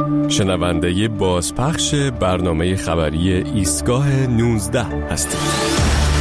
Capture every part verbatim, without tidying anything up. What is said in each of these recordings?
شنونده بازپخش برنامه خبری ایستگاه نوزده هستید.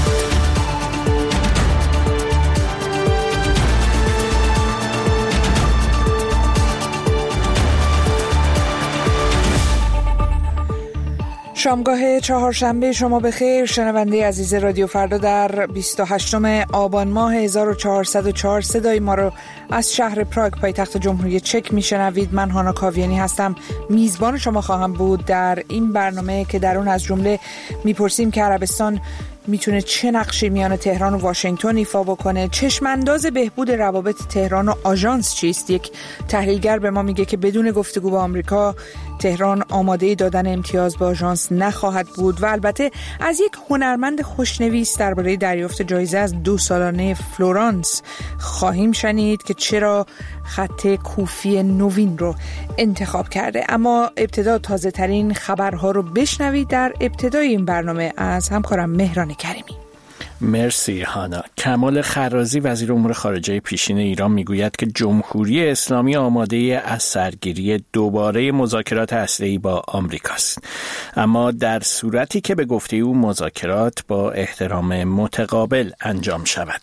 شامگاه چهارشنبه شما بخیر شنونده عزیز رادیو فردا. در بیست و هشتم آبان ماه هزار و چهارصد و چهار صدای ما رو از شهر پراگ پایتخت جمهوری چک میشنوید. من هانا کاویانی هستم، میزبان شما خواهم بود در این برنامه که در اون از جمله میپرسیم که عربستان میتونه چه نقشی میان تهران و واشنگتن ایفا بکنه، چشمانداز بهبود روابط تهران و آژانس چیست. یک تحلیلگر به ما میگه که بدون گفتگو با آمریکا تهران آماده دادن امتیاز به آژانس نخواهد بود و البته از یک هنرمند خوشنویس درباره دریافت جایزه از دو سالانه فلورانس خواهیم شنید که چرا خط کوفی نوین رو انتخاب کرده. اما ابتدا تازه ترین خبرها رو بشنوید در ابتدای این برنامه از همکارم مهران کریمی. مرسی هانا. کمال خرازی وزیر امور خارجه پیشین ایران میگوید که جمهوری اسلامی آماده از سرگیری دوباره مذاکرات هسته‌ای با آمریکاست، اما در صورتی که به گفته او مذاکرات با احترام متقابل انجام شود.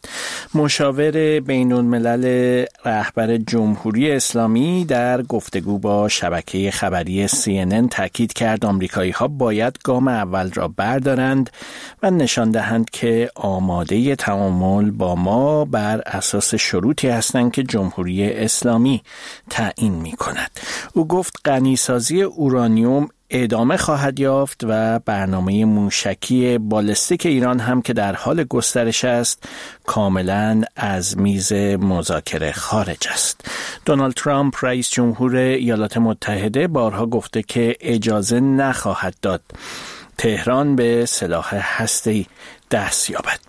مشاور بین الملل رهبر جمهوری اسلامی در گفتگو با شبکه خبری سی ان ان تاکید کرد آمریکایی‌ها باید گام اول را بردارند و نشان دهند که آماده تعامل با ما بر اساس شروطی هستند که جمهوری اسلامی تعیین می کند. او گفت غنیسازی اورانیوم ادامه خواهد یافت و برنامه موشکی بالستیک ایران هم که در حال گسترش است کاملا از میز مذاکره خارج است. دونالد ترامپ رئیس جمهور ایالات متحده بارها گفته که اجازه نخواهد داد تهران به سلاح هسته‌ای دست یابد.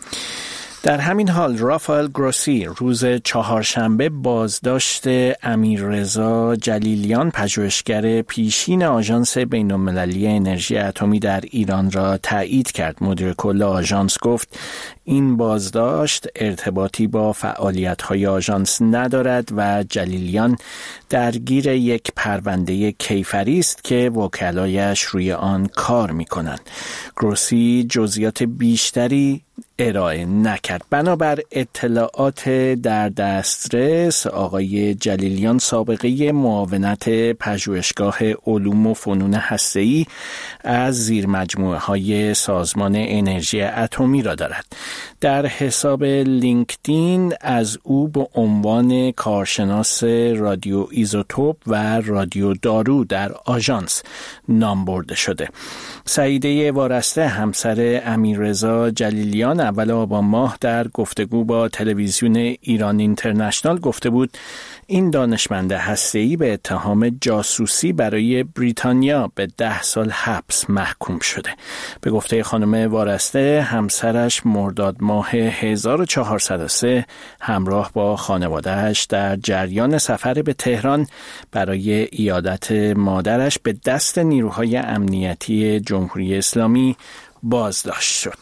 در همین حال رافائل گروسی روز چهارشنبه بازداشت امیررضا جلیلیان پژوهشگر پیشین آژانس بین‌المللی انرژی اتمی در ایران را تایید کرد. مدیر کل آژانس گفت این بازداشت ارتباطی با فعالیت‌های آژانس ندارد و جلیلیان درگیر یک پرونده کیفری است که وکلایش روی آن کار می‌کنند. گروسی جزئیات بیشتری ارائه نکرد. بنابر اطلاعات در دسترس آقای جلیلیان سابقه معاونت پژوهشگاه علوم و فنون هسته‌ای از زیرمجموعه‌های سازمان انرژی اتمی را دارد. در حساب لینکدین از او به عنوان کارشناس رادیو ایزوتوپ و رادیو دارو در آژانس نام برده شده. سعیده وارسته همسر امیررضا جلیلیان اول آبان ماه در گفتگو با تلویزیون ایران اینترنشنال گفته بود این دانشمند هسته‌ای به اتهام جاسوسی برای بریتانیا به ده سال حبس محکوم شده. به گفته خانم وارسته همسرش مرداد ماه هزار و چهارصد و سه همراه با خانواده‌اش در جریان سفر به تهران برای عیادت مادرش به دست نیروهای امنیتی جمهوری اسلامی بازداشت شد.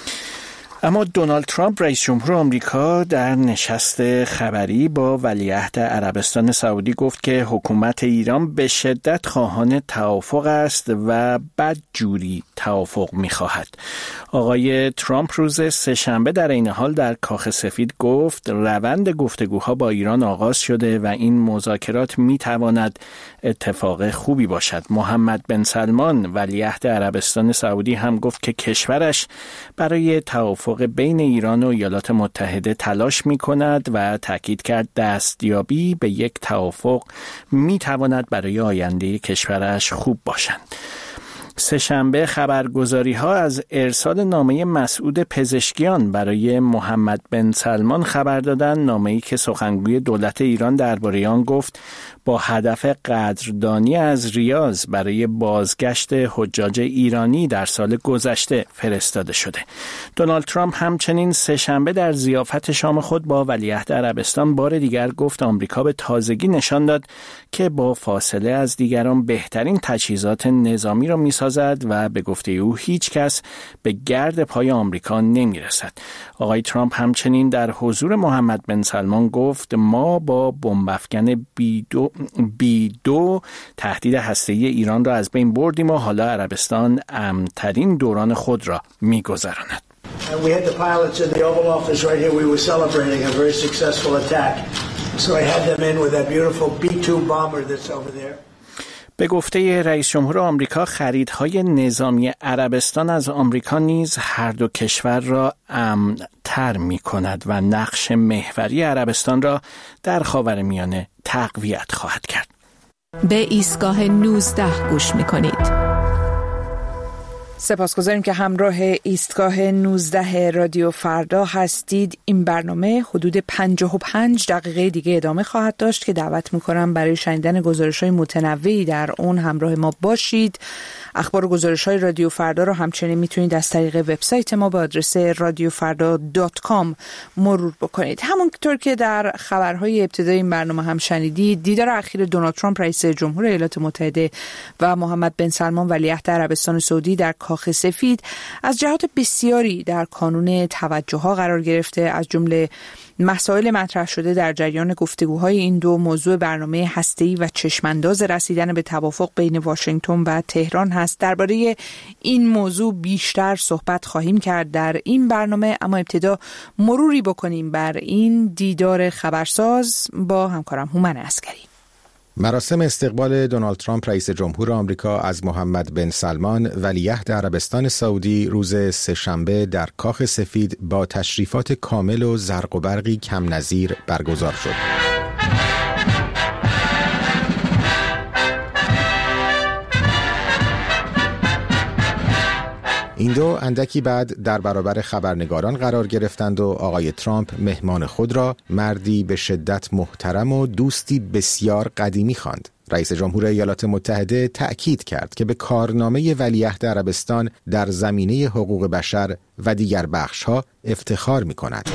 اما دونالد ترامپ رئیس جمهور آمریکا در نشست خبری با ولیعهد عربستان سعودی گفت که حکومت ایران به شدت خواهان توافق است و بدجوری توافق می‌خواهد. آقای ترامپ روز سه‌شنبه در این حال در کاخ سفید گفت روند گفتگوها با ایران آغاز شده و این مذاکرات می‌تواند اتفاق خوبی باشد. محمد بن سلمان ولیعهد عربستان سعودی هم گفت که کشورش برای توافق بین ایران و ایالات متحده تلاش می کند و تاکید کرد دستیابی به یک توافق می تواند برای آینده کشورش خوب باشد. سه‌شنبه خبرگزاری ها از ارسال نامه مسعود پزشکیان برای محمد بن سلمان خبر دادند. نامه‌ای که سخنگوی دولت ایران درباره آن گفت با هدف قدردانی از ریاض برای بازگشت حجاج ایرانی در سال گذشته فرستاده شده. دونالد ترامپ همچنین سه‌شنبه در ضیافت شام خود با ولیعهد عربستان بار دیگر گفت آمریکا به تازگی نشان داد که با فاصله از دیگران بهترین تجهیزات نظامی را می‌سازد و به گفته او هیچ کس به گرد پای آمریکا نمی‌رسد. آقای ترامپ همچنین در حضور محمد بن سلمان گفت ما با بمب افکن بی دو بی دو تهدید هسته‌ای ایران را از بین بردیم و حالا عربستان امن‌ترین دوران خود را می‌گذراند. And we had the pilots in the Oval Office right here. We were celebrating a very successful attack. So I had them in with that beautiful بی دو bomber that's over there. به گفته رئیس جمهور آمریکا خریدهای نظامی عربستان از آمریکا نیز هر دو کشور را امن‌تر می‌کند و نقش محوری عربستان را در خاورمیانه تقویت خواهد کرد. به ایستگاه نوزده گوش می‌کنید. سپاسگزاریم که همراه ایستگاه نوزده رادیو فردا هستید. این برنامه حدود پنجاه و پنج دقیقه دیگه ادامه خواهد داشت که دعوت میکنم برای شنیدن گزارش‌های متنوعی در اون همراه ما باشید. اخبار و گزارش‌های رادیو فردا رو همچنین میتونید از طریق وبسایت ما به آدرس رادیو فردا دات کام مرور بکنید. همونطور که در خبرهای ابتدایی این برنامه هم شنیدید، دیدار اخیر دونالد ترامپ رئیس جمهور ایالات متحده و محمد بن سلمان ولیعهد عربستان سعودی در کاخ سفید از جهات بسیاری در کانون توجه‌ها قرار گرفته. از جمله مسائل مطرح شده در جریان گفتگوهای این دو موضوع برنامه هسته‌ای و چشمانداز رسیدن به توافق بین واشنگتن و تهران هست. درباره این موضوع بیشتر صحبت خواهیم کرد در این برنامه، اما ابتدا مروری بکنیم بر این دیدار خبرساز با همکارم هومن عسکری. مراسم استقبال دونالد ترامپ رئیس جمهور آمریکا از محمد بن سلمان ولیعهد عربستان سعودی روز سه‌شنبه در کاخ سفید با تشریفات کامل و زرق و برقی کم نظیر برگزار شد. این دو اندکی بعد در برابر خبرنگاران قرار گرفتند و آقای ترامپ مهمان خود را مردی به شدت محترم و دوستی بسیار قدیمی خواند. رئیس جمهور ایالات متحده تأکید کرد که به کارنامه ولیعهد عربستان در زمینه حقوق بشر و دیگر بخش‌ها افتخار می‌کند.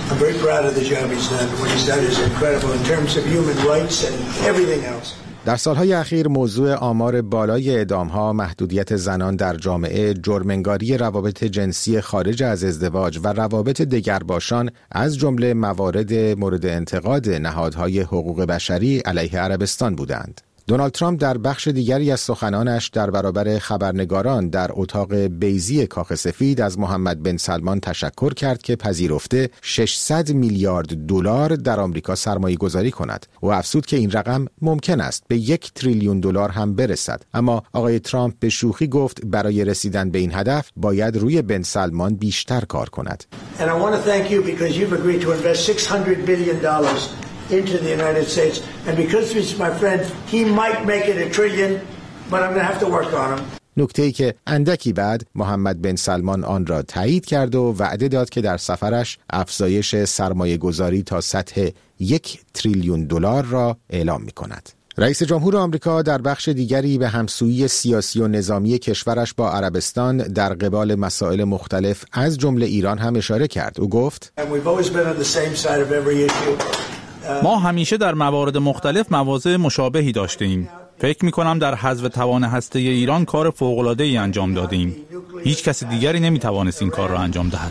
در سالهای اخیر موضوع آمار بالای اعدام‌ها، محدودیت زنان در جامعه، جرم‌انگاری روابط جنسی خارج از ازدواج و روابط دگرباشان از جمله موارد مورد انتقاد نهادهای حقوق بشری علیه عربستان بودند. دونالد ترامپ در بخش دیگری از سخنانش در برابر خبرنگاران در اتاق بیضی کاخ سفید از محمد بن سلمان تشکر کرد که پذیرفته ششصد میلیارد دلار در آمریکا سرمایه گذاری کند و افزود که این رقم ممکن است به یک تریلیون دلار هم برسد، اما آقای ترامپ به شوخی گفت برای رسیدن به این هدف باید روی بن سلمان بیشتر کار کند. And I want to thank you because you've agreed to invest six hundred billion dollars into the United States, and because he's my friend, he might make it a trillion, but I'm going to have to work on him. نکته‌ای که اندکی بعد محمد بن سلمان آن را تایید کرد و وعده داد که در سفرش افزایش سرمایه گذاری تا سطح یک تریلیون دلار را اعلام می کند. رئیس جمهور آمریکا در بخش دیگری به همسویی سیاسی و نظامی کشورش با عربستان در قبال مسائل مختلف از جمله ایران هم اشاره کرد. او گفت: ما همیشه در موارد مختلف مواضع مشابهی داشتیم. فکر می‌کنم در حذف توان هسته‌ای ایران کار فوق‌العاده‌ای انجام دادیم. هیچ کس دیگری نمی‌توانست این کار را انجام دهد.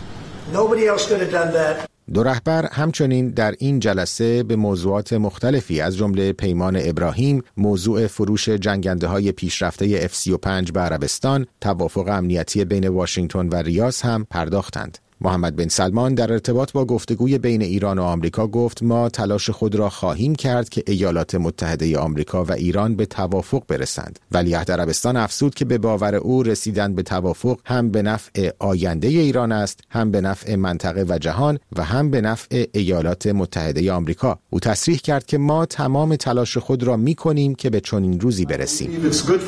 دو رهبر همچنین در این جلسه به موضوعات مختلفی از جمله پیمان ابراهیم، موضوع فروش جنگنده‌های پیشرفته اف سی و پنج به عربستان، توافق امنیتی بین واشنگتن و ریاض هم پرداختند. محمد بن سلمان در ارتباط با گفتگوی بین ایران و آمریکا گفت: ما تلاش خود را خواهیم کرد که ایالات متحده آمریکا و ایران به توافق برسند. ولیعهد عربستان افزود که به باور او رسیدن به توافق هم به نفع آینده ایران است، هم به نفع منطقه و جهان و هم به نفع ایالات متحده آمریکا. او تصریح کرد که ما تمام تلاش خود را می‌کنیم که به چنین روزی برسیم.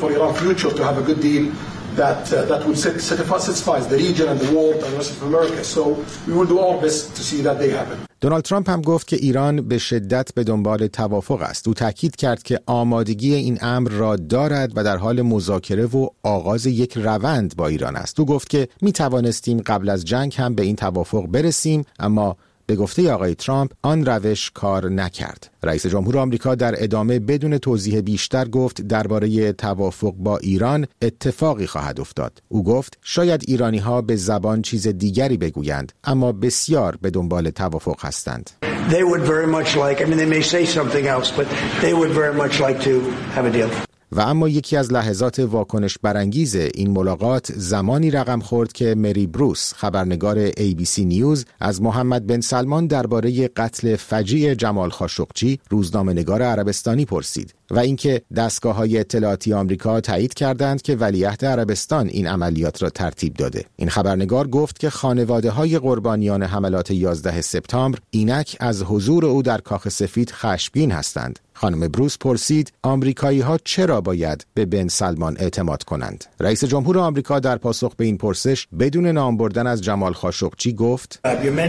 that uh, that would satisfy the region and the world and the rest of America. So we will do our best to see that they happen. دونالد ترامپ هم گفت که ایران به شدت به دنبال توافق است. او تاکید کرد که آمادگی این امر را دارد و در حال مذاکره و آغاز یک روند با ایران است. او گفت که می توانستیم قبل از جنگ هم به این توافق برسیم، اما به گفته آقای ترامپ آن روش کار نکرد. رئیس جمهور آمریکا در ادامه بدون توضیح بیشتر گفت درباره توافق با ایران اتفاقی خواهد افتاد. او گفت شاید ایرانی‌ها به زبان چیز دیگری بگویند، اما بسیار به دنبال توافق هستند. they would very much like, I mean, they may say something else, but they would very much like to have a deal. و اما یکی از لحظات واکنش برانگیز این ملاقات زمانی رقم خورد که مری بروس، خبرنگار ای بی سی نیوز، از محمد بن سلمان درباره قتل فجیع جمال خاشقجی، روزنامه‌نگار عربستانی، پرسید و اینکه دستگاه‌های اطلاعاتی آمریکا تایید کردند که ولیعهد عربستان این عملیات را ترتیب داده. این خبرنگار گفت که خانواده‌های قربانیان حملات یازده سپتامبر اینک از حضور او در کاخ سفید خشمگین هستند. خانم بروس پرسید آمریکایی‌ها چرا باید به بن سلمان اعتماد کنند؟ رئیس جمهور آمریکا در پاسخ به این پرسش بدون نام بردن از جمال خاشقجی گفت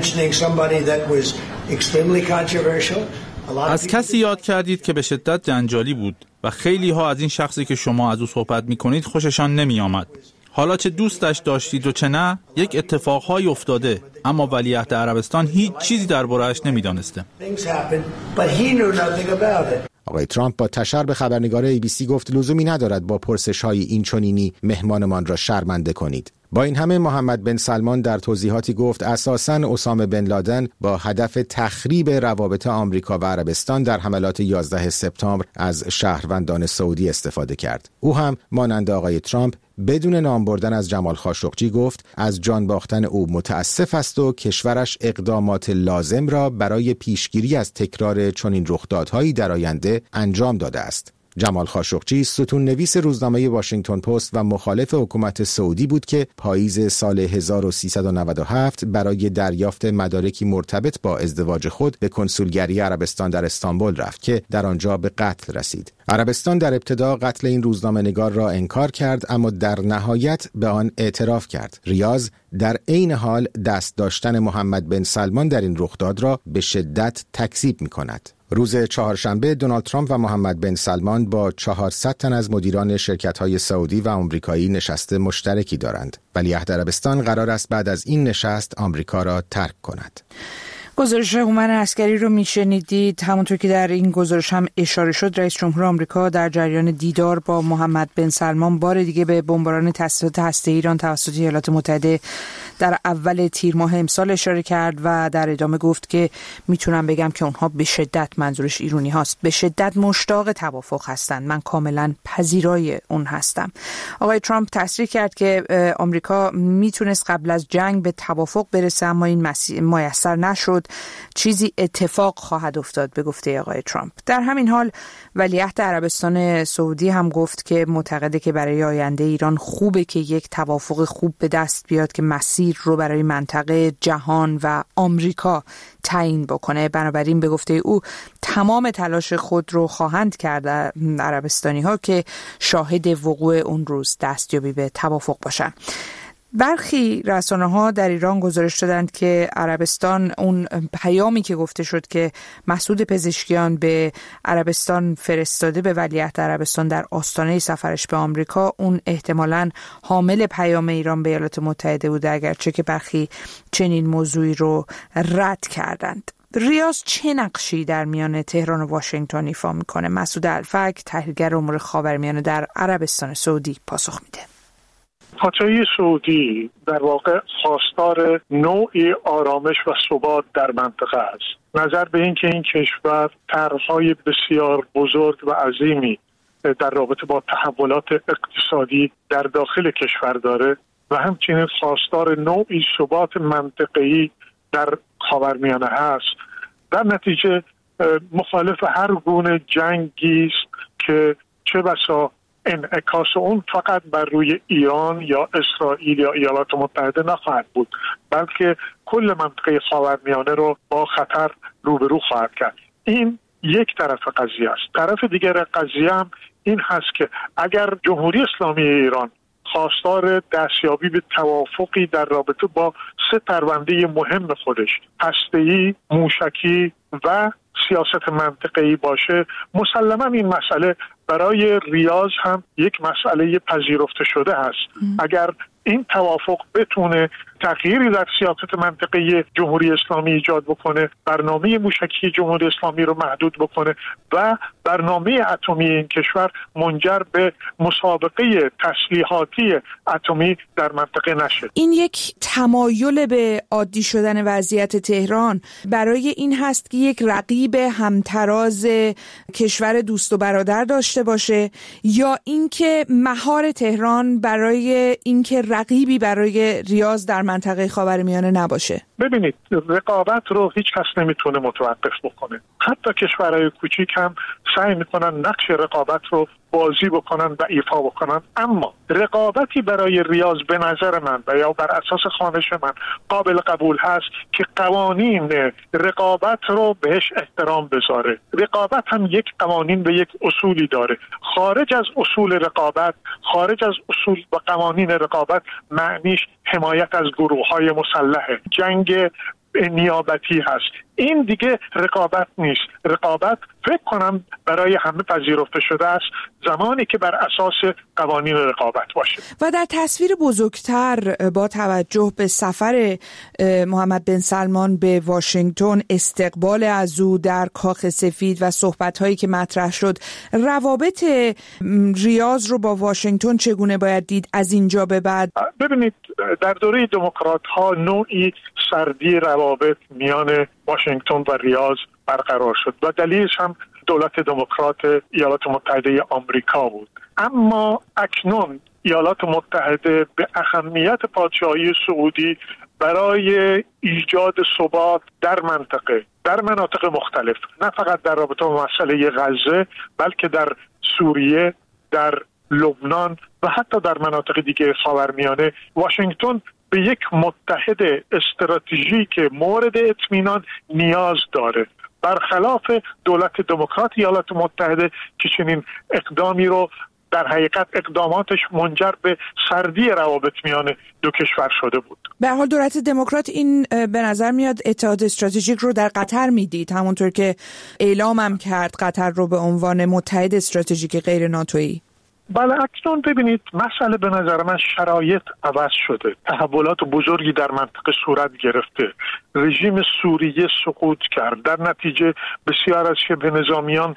از کسی یاد کردید که به شدت جنجالی بود و خیلی ها از این شخصی که شما از او صحبت می کنید خوششان نمی آمد. حالا چه دوستش داشتید و چه نه، یک اتفاقهایی افتاده، اما ولیعهد عربستان هیچ چیزی درباره‌اش نمی‌دانسته. آقای ترامپ با تشر به خبرنگار ای بی سی گفت لزومی ندارد با پرسش‌های این چنینی مهمانمان را شرمنده کنید. با این همه محمد بن سلمان در توضیحاتی گفت اساساً اسامه بن لادن با هدف تخریب روابط آمریکا و عربستان در حملات یازده سپتامبر از شهروندان سعودی استفاده کرد. او هم مانند آقای ترامپ بدون نام بردن از جمال خاشقجی گفت از جان باختن او متاسف است و کشورش اقدامات لازم را برای پیشگیری از تکرار چنین رخدادهایی در آینده انجام داده است. جمال خاشقجی ستون نویس روزنامه واشنگتن پست و مخالف حکومت سعودی بود که پاییز سال هزار و سیصد و نود و هفت برای دریافت مدارکی مرتبط با ازدواج خود به کنسولگری عربستان در استانبول رفت که در آنجا به قتل رسید. عربستان در ابتدا قتل این روزنامه‌نگار را انکار کرد اما در نهایت به آن اعتراف کرد. ریاض در عین حال دست داشتن محمد بن سلمان در این رخداد را به شدت تکذیب می‌کند. روز چهارشنبه دونالد ترامپ و محمد بن سلمان با چهارصد تن از مدیران شرکت‌های سعودی و آمریکایی نشست مشترکی دارند. ولیعهد عربستان قرار است بعد از این نشست آمریکا را ترک کند. گزارش هومن عسکری رو میشنیدید. همونطور که در این گزارش هم اشاره شد، رئیس جمهور آمریکا در جریان دیدار با محمد بن سلمان بار دیگه به بمباران تاسیسات هسته‌ای ایران توسط ایالات متحده در اول تیر ماه امسال اشاره کرد و در ادامه گفت که میتونم بگم که اونها به شدت، منظورش ایرانی هاست، به شدت مشتاق توافق هستند. من کاملا پذیرای اون هستم. آقای ترامپ تصریح کرد که آمریکا میتونست قبل از جنگ به توافق برسه اما این میسر نشد. چیزی اتفاق خواهد افتاد به گفته آقای ترامپ. در همین حال ولیعهد عربستان سعودی هم گفت که معتقده که برای آینده ایران خوبه که یک توافق خوب به دست بیاد که مسیر رو برای منطقه، جهان و آمریکا تعیین بکنه. بنابراین به گفته او تمام تلاش خود رو خواهند کرد عربستانی ها که شاهد وقوع اون روز دستیابی به توافق باشن. برخی رسانه‌ها در ایران گزارش دادند که عربستان اون پیامی که گفته شد که مسعود پزشکیان به عربستان فرستاده به ولیعهد عربستان در آستانه سفرش به آمریکا، اون احتمالاً حامل پیام ایران به ایالات متحده بوده، اگرچه که برخی چنین موضوعی رو رد کردند. ریاض چه نقشی در میان تهران و واشنگتن ایفا میکنه؟ مسعود الفک، تحلیلگر امور خاورمیانه در عربستان سعودی، پاسخ میده. پادشاهی سعودی در واقع خواستار نوعی آرامش و ثبات در منطقه است. نظر به این که این کشور طرح‌های بسیار بزرگ و عظیمی در رابطه با تحولات اقتصادی در داخل کشور داره و همچنین خواستار نوعی ثبات منطقه‌ای در خاورمیانه هست. در نتیجه مخالف هر گونه جنگی است که چه بسا انعکاس اون فقط بر روی ایران یا اسرائیل یا ایالات متحده نخواهد بود، بلکه کل منطقه خاورمیانه رو با خطر روبرو خواهد کرد. این یک طرف قضیه است. طرف دیگر قضیه هم این هست که اگر جمهوری اسلامی ایران خواستار دستیابی به توافقی در رابطه با سه پرونده مهم خودش، هسته‌ای، موشکی و سیاست منطقه‌ای باشه، مسلماً این مسئله برای ریاض هم یک مسئله پذیرفته شده هست. ام. اگر این توافق بتونه تغییری در سیاست منطقه جمهوری اسلامی ایجاد بکنه، برنامه موشکی جمهوری اسلامی رو محدود بکنه و برنامه اتمی این کشور منجر به مسابقه تسلیحاتی اتمی در منطقه نشه. این یک تمایل به عادی شدن وضعیت تهران برای این هست که یک رقیب همتراز کشور دوست و برادر داشته باشه، یا اینکه مهار تهران برای اینکه رقیبی برای ریاض در منطقه خاورمیانه نباشه؟ ببینید، رقابت رو هیچ کس نمیتونه متوقف بکنه. حتی کشورهای کوچیک هم سعی میکنن نقش رقابت رو بازی بکنن و ایفا بکنن، اما رقابتی برای ریاض به نظر من و یا بر اساس خوانش من قابل قبول هست که قوانین رقابت رو بهش احترام بذاره. رقابت هم یک قوانین و یک اصولی داره. خارج از اصول رقابت، خارج از اصول و قوانین رقابت معنیش حمایت از گروه‌های مسلحه، جنگ نیابتی هست. این دیگه رقابت نیست. رقابت فکر کنم برای همه پذیرفته شده است زمانی که بر اساس قوانین رقابت باشه. و در تصویر بزرگتر با توجه به سفر محمد بن سلمان به واشنگتن، استقبال از او در کاخ سفید و صحبت‌هایی که مطرح شد، روابط ریاض رو با واشنگتن چگونه باید دید از اینجا به بعد؟ ببینید، در دوره دموکرات‌ها نوعی سردی روابط میان واشنگتن و ریاض برقرار شد و دلیلش هم دولت دموکرات ایالات متحده آمریکا بود. اما اکنون ایالات متحده به اهمیت پادشاهی سعودی برای ایجاد ثبات در منطقه، در مناطق مختلف، نه فقط در رابطه با مسئله غزه بلکه در سوریه، در لبنان و حتی در مناطق دیگه خاورمیانه، واشنگتن به یک متحد استراتژیک مورد اطمینان نیاز داره، برخلاف دولت دموکرات ایالات متحده که چنین اقدامی رو در حقیقت اقداماتش منجر به سردی روابط میان دو کشور شده بود. به هر حال دولت دموکرات این به نظر میاد اتحاد استراتژیک رو در قطر میدید، همونطور که اعلامم کرد قطر رو به عنوان متحد استراتژیک غیر ناتویی. بله، اکنون ببینید، مسئله به نظر من شرایط عوض شده، تحولات بزرگی در منطقه صورت گرفته، رژیم سوریه سقوط کرد، در نتیجه بسیار از شبه نظامیان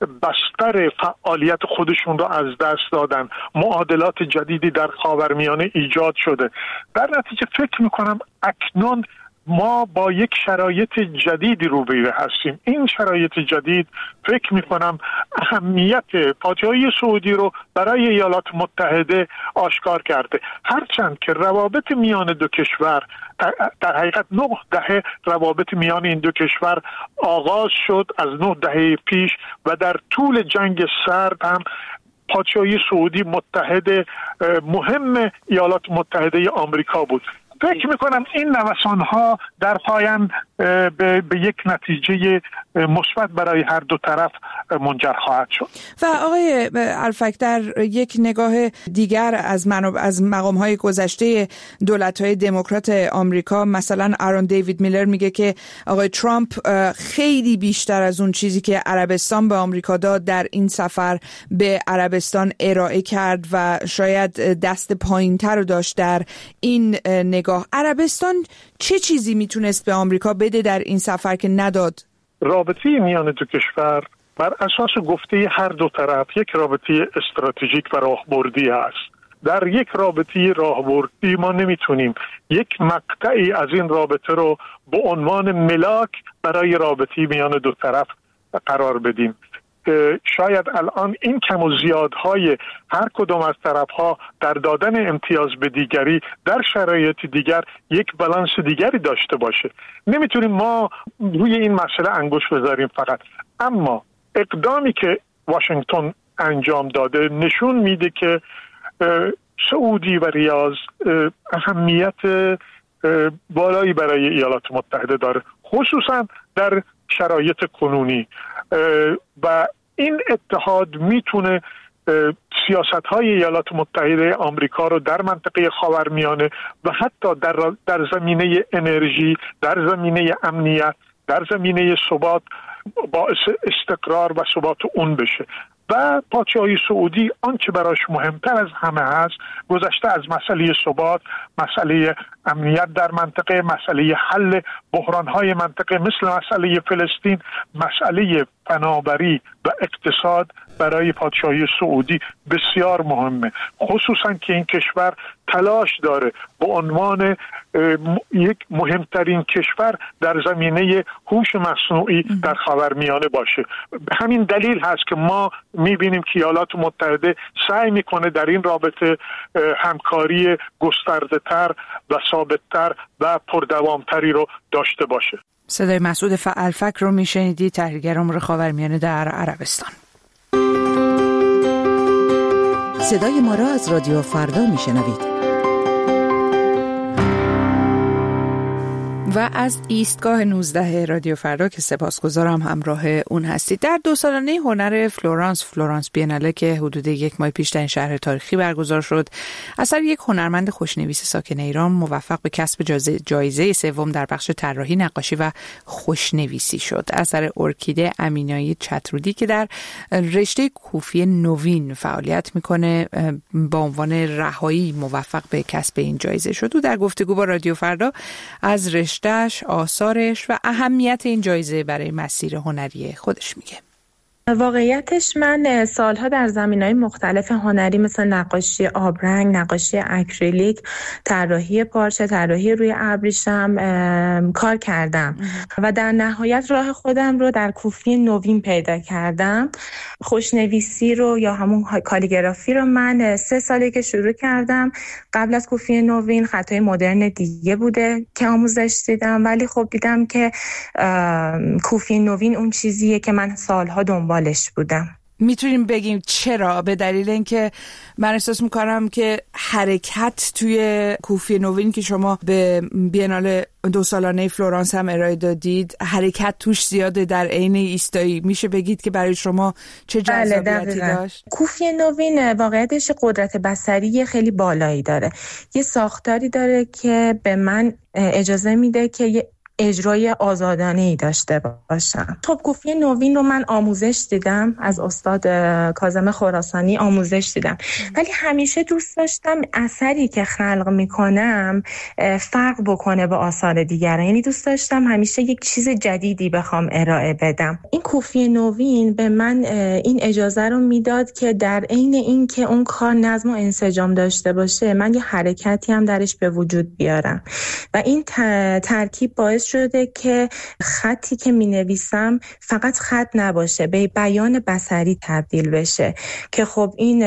بستر فعالیت خودشون را از دست دادن، معادلات جدیدی در خاورمیانه ایجاد شده. در نتیجه فکر میکنم اکنون ما با یک شرایط جدیدی روبرو هستیم. این شرایط جدید فکر میکنم اهمیت پادشاهی سعودی رو برای ایالات متحده آشکار کرده، هرچند که روابط میان دو کشور در حقیقت نه دهه روابط میان این دو کشور آغاز شد از نه دهه پیش و در طول جنگ سرد هم پادشاهی سعودی متحد مهم ایالات متحده آمریکا بود. فکر میکنم این نوسان‌ها در پایان به, به یک نتیجه مثبت برای هر دو طرف منجر خواهد شد. و آقای الفک، در یک نگاه دیگر از منو... از مقام‌های گذشته دولت‌های دموکرات آمریکا، مثلا آرون دیوید میلر میگه که آقای ترامپ خیلی بیشتر از اون چیزی که عربستان به آمریکا داد در این سفر به عربستان ارائه کرد و شاید دست پایین‌تر رو داشت در این نگاه. عربستان چه چیزی میتونست به آمریکا بده در این سفر که نداد؟ رابطه میان دو کشور بر اساس گفته هر دو طرف یک رابطه استراتژیک و راهبردی است. در یک رابطه راهبردی ما نمیتونیم یک مقطعی از این رابطه رو به عنوان ملاک برای رابطه میان دو طرف قرار بدیم. شاید الان این کم و زیادهای هر کدام از طرفها در دادن امتیاز به دیگری در شرایط دیگر یک بالانس دیگری داشته باشه. نمیتونیم ما روی این مسئله انگشت بذاریم فقط، اما اقدامی که واشنگتن انجام داده نشون میده که سعودی و ریاض اهمیت بالایی برای ایالات متحده داره، خصوصا در شرایط کنونی، و این اتحاد میتونه سیاست‌های ایالات متحده آمریکا رو در منطقه خاورمیانه و حتی در در زمینه انرژی، در زمینه امنیت، در زمینه ثبات باعث استقرار و ثبات اون بشه. و پادشاهی سعودی آنچه براش مهمتر از همه هست، گذشته از مسئله ثبات، مسئله امنیت در منطقه، مسئله حل بحران‌های منطقه مثل مسئله فلسطین، مسئله فناوری و اقتصاد برای پادشاهی سعودی بسیار مهمه، خصوصا که این کشور تلاش داره به عنوان یک مهمترین کشور در زمینه هوش مصنوعی در خاورمیانه باشه. به همین دلیل هست که ما میبینیم که ایالات متحده سعی میکنه در این رابطه همکاری گسترده‌تر و ثابت‌تر و پردوامتری رو داشته باشه. صدای مسعود فعالفکر رو میشنیدی، تحلیلگر امور خاورمیانه در عربستان. صدای ما را از رادیو فردا میشنوید. و از ایستگاه نوزده رادیو فردا که سپاسگزارم همراه اون هستید. در دو سالانه هنر فلورانس فلورانس بیناله که حدود یک ماه پیش در این شهر تاریخی برگزار شد، اثر یک هنرمند خوشنویس ساکن ایران موفق به کسب جایزه جایزه سوم در بخش طراحی، نقاشی و خوشنویسی شد. اثر ارکیده امینایی چترودی که در رشته کوفی نوین فعالیت میکنه با عنوان رهایی موفق به کسب این جایزه شد. و در گفتگو با رادیو فردا از رشته آثارش و اهمیت این جایزه برای مسیر هنری خودش میگه. واقعیتش من سالها در زمینه‌های مختلف هنری مثل نقاشی آبرنگ، نقاشی اکریلیک، طراحی پارچه، طراحی روی ابریشم کار کردم و در نهایت راه خودم رو در کوفی نوین پیدا کردم. خوشنویسی رو یا همون کالیگرافی رو من سه سالی که شروع کردم. قبل از کوفی نوین خطای مدرن دیگه بوده که آموزش دیدم، ولی خب دیدم که کوفی نوین اون چیزیه که من سالها دنبال بالش بودم. میتونیم بگیم چرا؟ به دلیل اینکه من احساس میکنم که حرکت توی کوفی نوین که شما به بینال دو سالانه فلورانس هم ارائه دادید، حرکت توش زیاده در عین ایستایی. میشه بگید که برای شما چه جذابیتی داشت؟ کوفی نوین واقعیتش قدرت بصری خیلی بالایی داره. یه ساختاری داره که به من اجازه میده که یه اجرای آزادانه‌ای داشته باشم. خب کوفی نوین رو من آموزش دیدم از استاد کاظم خراسانی، آموزش دیدم، ولی همیشه دوست داشتم اثری که خلق میکنم فرق بکنه با آثار دیگران. یعنی دوست داشتم همیشه یک چیز جدیدی بخوام ارائه بدم. این کوفی نوین به من این اجازه رو میداد که در عین این که اون کار نظم و انسجام داشته باشه، من یه حرکتی هم درش به وجود بیارم و این ترکیب باعث شده که خطی که می نویسم فقط خط نباشه، به بیان بصری تبدیل بشه که خب این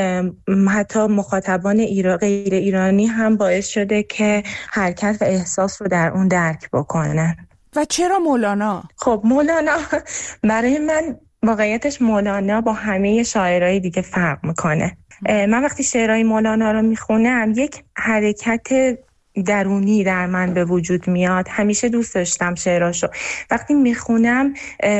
حتی مخاطبان ایران غیر ایرانی هم باعث شده که حرکت و احساس رو در اون درک بکنن. و چرا مولانا؟ خب مولانا برای من واقعیتش مولانا با همه شاعرای دیگه فرق میکنه. من وقتی شعرهای مولانا رو میخونم یک حرکت درونی در من به وجود میاد. همیشه دوست داشتم شعراشو. وقتی میخونم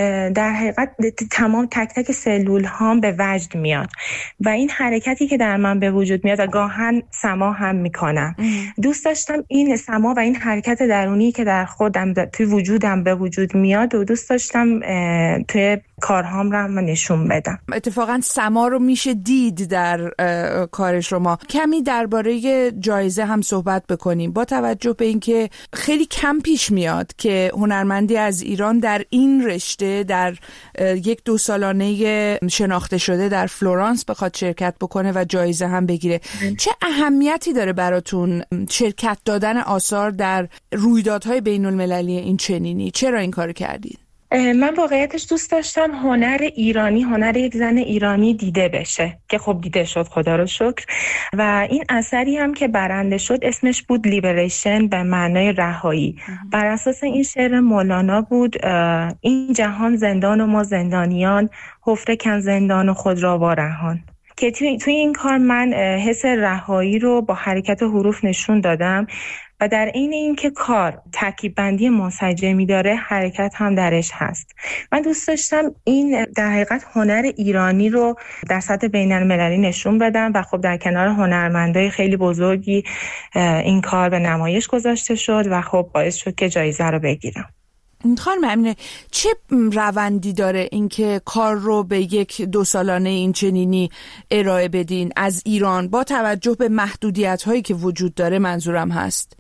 در حقیقت تمام تک تک سلول هام به وجد میاد و این حرکتی که در من به وجود میاد و گاهن سما هم میکنم. دوست داشتم این سما و این حرکت درونی که در خودم توی وجودم به وجود میاد و دوست داشتم توی کارهام رو هم نشون بدم. اتفاقا سما رو میشه دید در کار شما. کمی درباره جایزه هم صحبت بکنیم، با توجه به اینکه خیلی کم پیش میاد که هنرمندی از ایران در این رشته در یک دو سالانه شناخته شده در فلورانس بخواد شرکت بکنه و جایزه هم بگیره. چه اهمیتی داره براتون شرکت دادن آثار در رویدادهای بین المللی این چنینی؟ چرا این کار کردید؟ من واقعیتش دوست داشتم هنر ایرانی، هنر یک زن ایرانی دیده بشه که خب دیده شد، خدا رو شکر. و این اثری هم که برنده شد اسمش بود لیبریشن، به معنای رهایی. بر اساس این شعر مولانا بود: این جهان زندان و ما زندانیان، حفره کن زندان و خود را وارهان. که توی, توی این کار من حس رهایی رو با حرکت حروف نشون دادم و در عین اینکه کار ترکیب بندی منسجمی داره، حرکت هم درش هست. من دوست داشتم این در حقیقت هنر ایرانی رو در سطح بین المللی نشون بدم و خب در کنار هنرمندای خیلی بزرگی این کار به نمایش گذاشته شد و خب باعث شد که جایزه رو بگیرم. خانم امینه، چه روندی داره اینکه کار رو به یک دو سالانه این چنینی ارائه بدین از ایران با توجه به محدودیت هایی که وجود داره؟ منظورم هست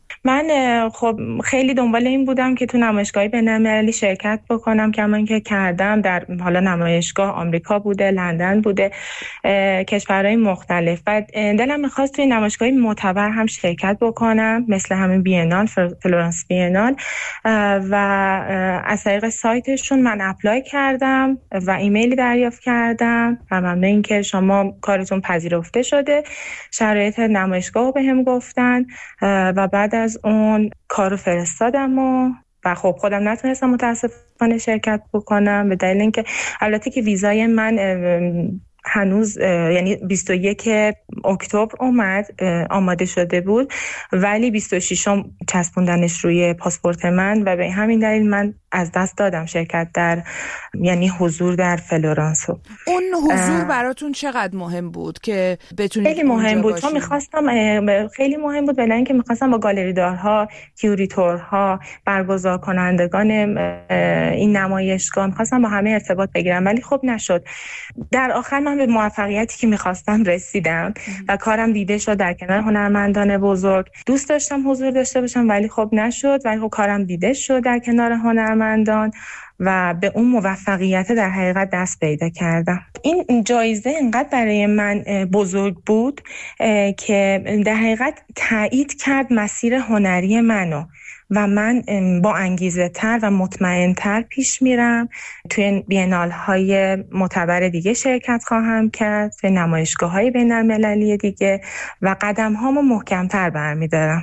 من خب خیلی دنبال این بودم که تو نمایشگاه بین‌المللی شرکت بکنم، کما اینکه کردم. در حالا نمایشگاه آمریکا بوده، لندن بوده، کشورهای مختلف، و دلم می‌خواست توی نمایشگاه معتبر هم شرکت بکنم، مثل همین بینال، فلورانس بینال. و از طریق سایتشون من اپلای کردم و ایمیلی دریافت کردم و ممنون اینکه شما کارتون پذیرفته شده. شرایط نمایشگاه رو بهم گفتن و بعد از اون کارو فرستادم و و خب خودم نتونستم متاسفانه شرکت بکنم به دلیل اینکه البته که ویزای من هنوز یعنی بیست و یک اکتبر اومد، آماده شده بود، ولی بیست و ششم چسبوندنش روی پاسپورت من و به همین دلیل من از دست دادم شرکت در یعنی حضور در فلورانس. اون حضور براتون چقدر مهم بود که بتونید؟ خیلی مهم بود، چون میخواستم خیلی مهم بود برای اینکه میخواستم با گالری دارها، کیوریتورها، برگزار کنندگان این نمایشگاه میخواستم با همه ارتباط بگیرم، ولی خب نشد. در آخر من به موفقیتی که میخواستم رسیدم و کارم دیده شد در کنار هنرمندان بزرگ. دوست داشتم حضور داشته باشم ولی خب نشد، ولی خب کارم دیده شد در کنار هنرمندان و به اون موفقیت در حقیقت دست پیدا کردم. این جایزه اینقدر برای من بزرگ بود که در حقیقت تایید کرد مسیر هنری منو و من با انگیزه تر و مطمئن تر پیش میرم. توی بینال های معتبر دیگه شرکت خواهم کرد، توی نمایشگاه های بین المللی دیگه، و قدم هامو محکم تر برمیدارم.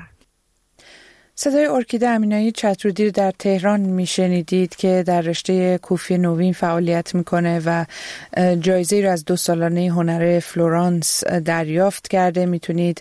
صدای ارکیده امینایی چترودی رو در تهران میشنیدید که در رشته کوفی نوین فعالیت میکنه و جایزه رو از دو سالانه هنر فلورانس دریافت کرده. میتونید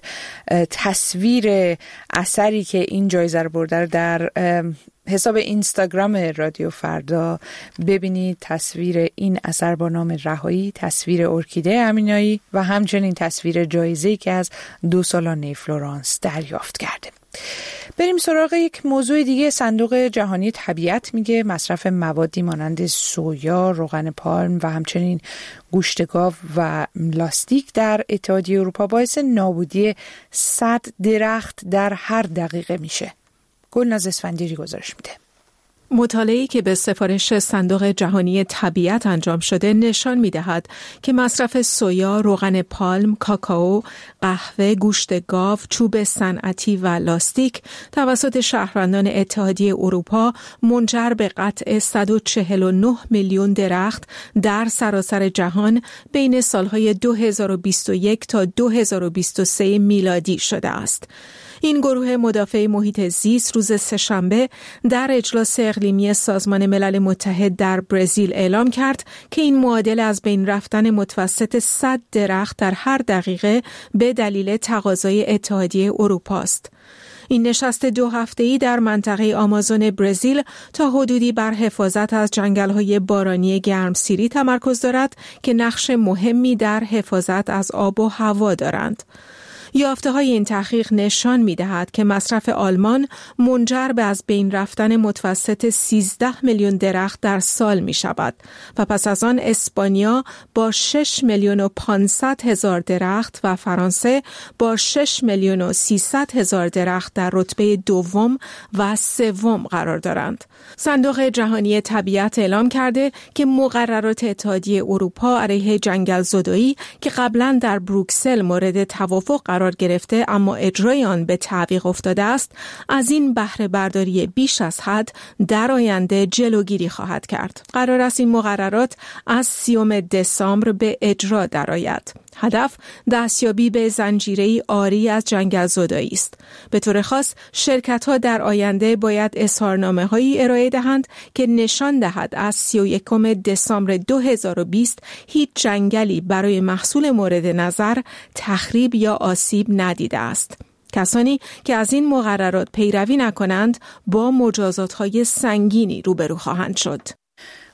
تصویر اثری که این جایزه رو برده در حساب اینستاگرام رادیو فردا ببینید. تصویر این اثر با نام رهایی، تصویر ارکیده امینایی و همچنین تصویر جایزه‌ای که از دو سالانه فلورانس دریافت کرده. بریم سراغ یک موضوع دیگه. صندوق جهانی طبیعت میگه مصرف موادی مانند سویا، روغن پالم و همچنین گوشت گاو و لاستیک در اتحادیه اروپا باعث نابودی صد درخت در هر دقیقه میشه. گلناز اسفندیاری گزارش میده. مطالعه‌ای که به سفارش صندوق جهانی طبیعت انجام شده نشان می‌دهد که مصرف سویا، روغن پالم، کاکائو، قهوه، گوشت گاو، چوب صنعتی و لاستیک توسط شهروندان اتحادیه اروپا منجر به قطع صد و چهل و نه میلیون درخت در سراسر جهان بین سالهای دو هزار و بیست و یک تا دو هزار و بیست و سه میلادی شده است. این گروه مدافع محیط زیست روز سه‌شنبه در اجلاس اقلیمی سازمان ملل متحد در برزیل اعلام کرد که این معادل از بین رفتن متوسط صد درخت در هر دقیقه به دلیل تقاضای اتحادیه اروپا است. این نشست دو هفته‌ای در منطقه آمازون برزیل تا حدودی بر حفاظت از جنگل‌های بارانی گرمسیری تمرکز دارد که نقش مهمی در حفاظت از آب و هوا دارند. یافته‌های این تحقیق نشان می‌دهد که مصرف آلمان منجر به از بین رفتن متوسط سیزده میلیون درخت در سال می‌شود و پس از آن اسپانیا با شش میلیون و پانصد هزار درخت و فرانسه با شش میلیون و سیصد هزار درخت در رتبه دوم و سوم قرار دارند. صندوق جهانی طبیعت اعلام کرده که مقررات اتحادیه اروپا علیه جنگل زدایی که قبلا در بروکسل مورد توافق قرار گرفته اما اجرای آن به تعویق افتاده است، از این بهره برداری بیش از حد در آینده جلوگیری خواهد کرد. قرار است این مقررات از سیوم دسامبر به اجرا درآید. هدف دستیابی به زنجیره‌ای عاری از جنگل زدایی است. به طور خاص شرکت‌ها در آینده باید اظهارنامه‌هایی ارائه دهند که نشان دهد از سی و یکم دسامبر دو هزار و بیست هیچ جنگلی برای محصول مورد نظر تخریب یا آسیب ندیده است. کسانی که از این مقررات پیروی نکنند با مجازات‌های سنگینی روبرو خواهند شد.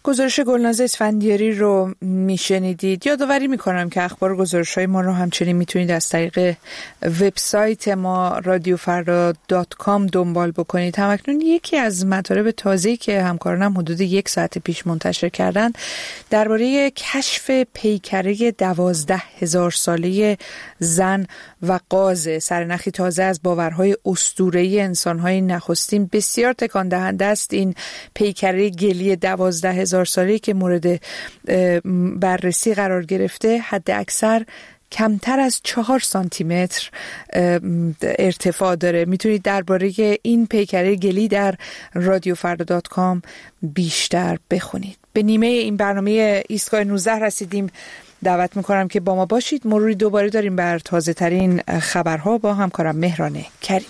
گزارش گلناز اسفندیاری رو میشنیدید. یادآوری میکنم که اخبار گزارش‌های ما رو همچنین میتونید از طریق وبسایت ما رادیو فردا دات کام دنبال بکنید. همکنون یکی از مطالب تازه‌ای که همکارانم حدود یک ساعت پیش منتشر کردن درباره کشف پیکره دوازده هزار ساله زن و قاز، سرنخی تازه از باورهای اسطوره‌ای انسان‌های نخستین. بسیار تکان دهنده است این پیکره گلی دوازده هزار ساله‌ای که مورد بررسی قرار گرفته. حد اکثر کمتر از چهار سانتی متر ارتفاع داره. میتونید درباره این پیکره گلی در رادیو فردا دات کام بیشتر بخونید. به نیمه این برنامه ایستگاه نوزده رسیدیم. دعوت میکنم که با ما باشید. مروری دوباره داریم بر تازه ترین خبرها با همکارم مهران کریم.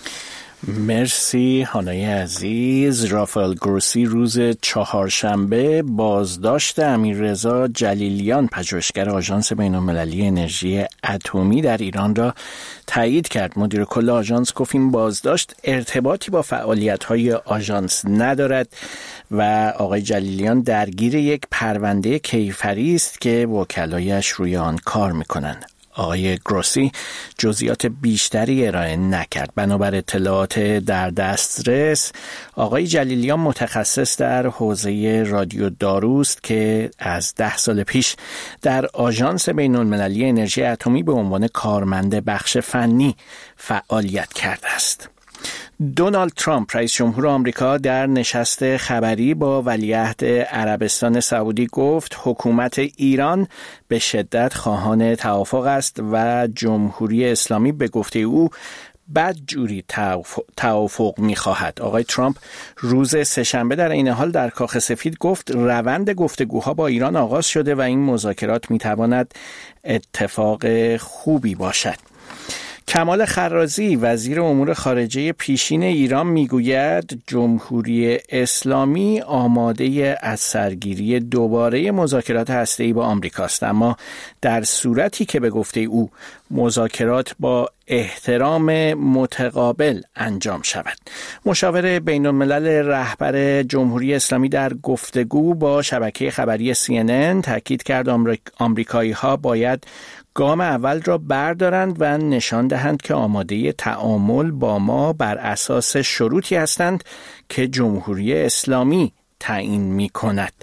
مرسی هانای عزیز. رافائل گروسی روز چهارشنبه بازداشت امیررضا جلیلیان، پژوهشگر آژانس بین‌المللی انرژی اتمی در ایران را تایید کرد. مدیر کل آژانس گفت این بازداشت ارتباطی با فعالیت‌های آژانس ندارد و آقای جلیلیان درگیر یک پرونده کیفری است که وکلایش روی آن کار می‌کنند. آقای گروسی جزئیات بیشتری ارائه نکرد. بنابر اطلاعات در دسترس، آقای جلیلیان متخصص در حوزه رادیو داروست که از ده سال پیش در آژانس بین‌المللی انرژی اتمی به عنوان کارمند بخش فنی فعالیت کرده است. دونالد ترامپ رئیس جمهور آمریکا در نشست خبری با ولیعهد عربستان سعودی گفت حکومت ایران به شدت خواهان توافق است و جمهوری اسلامی به گفته او بدجوری توافق می‌خواهد. آقای ترامپ روز سه‌شنبه در این حال در کاخ سفید گفت روند گفتگوها با ایران آغاز شده و این مذاکرات می‌تواند اتفاق خوبی باشد. کمال خرازی وزیر امور خارجه پیشین ایران میگوید جمهوری اسلامی آماده از سرگیری دوباره مذاکرات هسته‌ای با آمریکاست، اما در صورتی که به گفته او مذاکرات با احترام متقابل انجام شود. مشاور بین الملل رهبر جمهوری اسلامی در گفتگو با شبکه خبری سی ان ان تاکید کرد آمریک... آمریکایی ها باید گام اول را بردارند و نشان دهند که آماده تعامل با ما بر اساس شروطی هستند که جمهوری اسلامی تعیین می کند.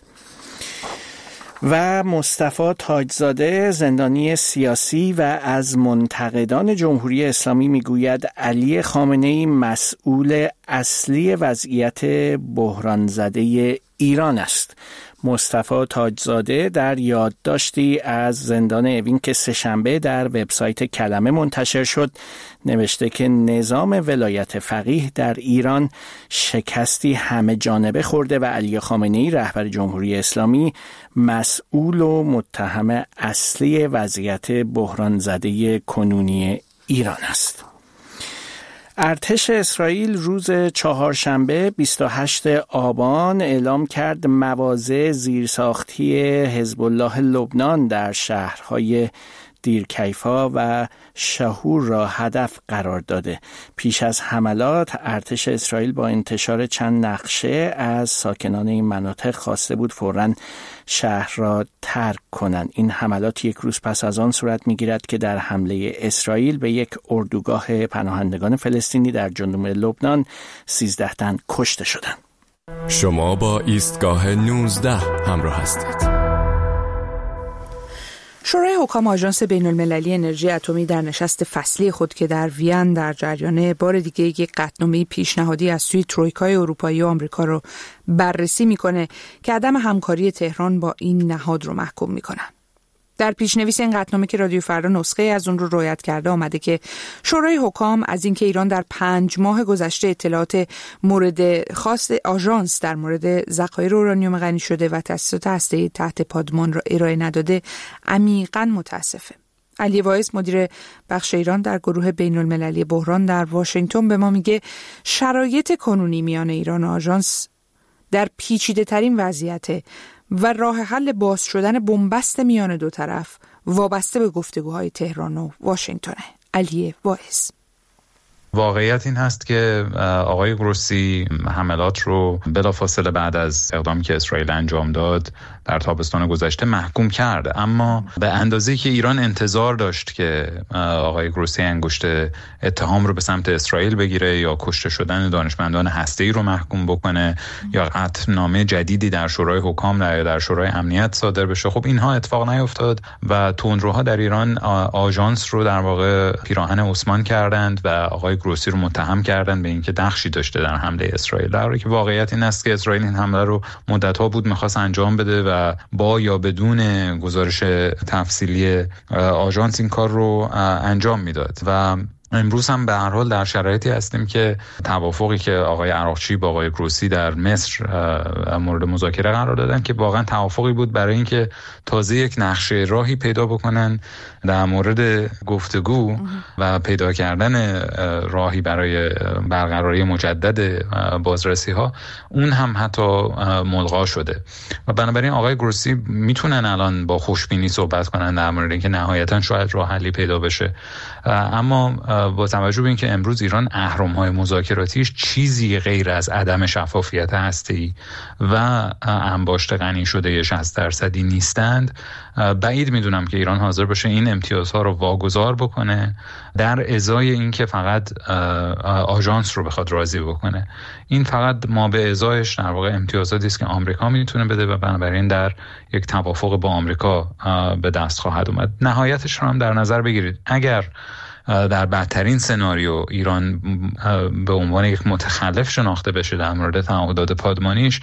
و مصطفی تاجزاده زندانی سیاسی و از منتقدان جمهوری اسلامی میگوید علی خامنه‌ای مسئول اصلی وضعیت بحران زده ایران است. مصطفی تاجزاده در یادداشتی از زندان اوین که سه‌شنبه در وبسایت کلمه منتشر شد نوشته که نظام ولایت فقیه در ایران شکستی همه جانبه خورده و علی خامنه‌ای رهبر جمهوری اسلامی مسئول و متهم اصلی وضعیت بحران زده کنونی ایران است. ارتش اسرائیل روز چهارشنبه بیست و هشتم آبان اعلام کرد مواضع زیرساختی حزب الله لبنان در شهرهای دیرکیفا و شهور را هدف قرار داده. پیش از حملات ارتش اسرائیل با انتشار چند نقشه از ساکنان این مناطق خواسته بود فوراً شهر را ترک کنند. این حملات یک روز پس از آن صورت می‌گیرد که در حمله اسرائیل به یک اردوگاه پناهندگان فلسطینی در جنوب لبنان سیزده تن کشته شدند. شما با ایستگاه نوزده همراه هستید. شورای حکام آژانس بین‌المللی انرژی اتمی در نشست فصلی خود که در وین در جریان بار دیگه یک قطعنامه پیشنهادی از سوی ترویکای اروپایی و آمریکا رو بررسی میکنه که عدم همکاری تهران با این نهاد رو محکوم میکنن. در پیشنویس این قطعنامه که رادیو فردا نسخه از اون رو روایت کرده آمده که شورای حکام از اینکه ایران در پنج ماه گذشته اطلاعات مورد خاص آژانس در مورد ذخایر اورانیوم غنی شده و تأسیسات هسته‌ای تحت پادمان را ارائه نداده عمیقاً متاسفه. علی وایس مدیر بخش ایران در گروه بین‌المللی بحران در واشنگتن به ما میگه شرایط کنونی میان ایران و آژانس در پیچیده ترین وضعیته و راه حل باز شدن بنبست میان دو طرف وابسته به گفتگوهای تهران و واشنگتن. علی وایس: واقعیت این هست که آقای گروسی حملات رو بلافاصله بعد از اقدامی که اسرائیل انجام داد در تابستان گذشته محکوم کرد، اما به اندازه‌ای که ایران انتظار داشت که آقای گروسی انگشت اتهام رو به سمت اسرائیل بگیره یا کشته شدن دانشمندان هسته‌ای رو محکوم بکنه یا قطعنامه جدیدی در شورای حکام یا در شورای امنیت صادر بشه، خب اینها اتفاق نیفتاد و تندروها در ایران آژانس رو در واقع پیراهن عثمان کردند و آقای گروسی رو متهم کردند به اینکه نقشی داشته در حمله اسرائیل، در حالی که واقعیت این است که اسرائیل این حمله رو مدت‌ها بود می‌خواست انجام بده و با یا بدون گزارش تفصیلی آژانس این کار رو انجام میداد. و امروز هم به هر حال در شرایطی هستیم که توافقی که آقای عراقچی با آقای گروسی در مصر مورد مذاکره قرار دادن که واقعا توافقی بود برای اینکه تازه یک نقشه راهی پیدا بکنن در مورد گفتگو و پیدا کردن راهی برای برقراری مجدد بازرسی ها، اون هم حتی ملغا شده و بنابراین آقای گروسی میتونن الان با خوشبینی صحبت کنن در مورد اینکه نهایتا شاید راه حلی پیدا بشه، اما با توجه به اینکه امروز ایران اهرم‌های مذاکراتیش چیزی غیر از عدم شفافیت هسته‌ای و انباشت غنی شده شصت درصدی نیستند، بعید میدونم که ایران حاضر باشه این امتیازها رو واگذار بکنه در ازای اینکه فقط آژانس رو بخواد راضی بکنه. این فقط ما به ازایش در واقع امتیازاتی است که آمریکا میتونه بده و بنابراین در یک توافق با آمریکا به دست خواهد اومد. نهایتش رو هم در نظر بگیرید، اگر در بدترین سناریو ایران به عنوان یک متخلف شناخته بشه در مورد تعهدات پادمانیش،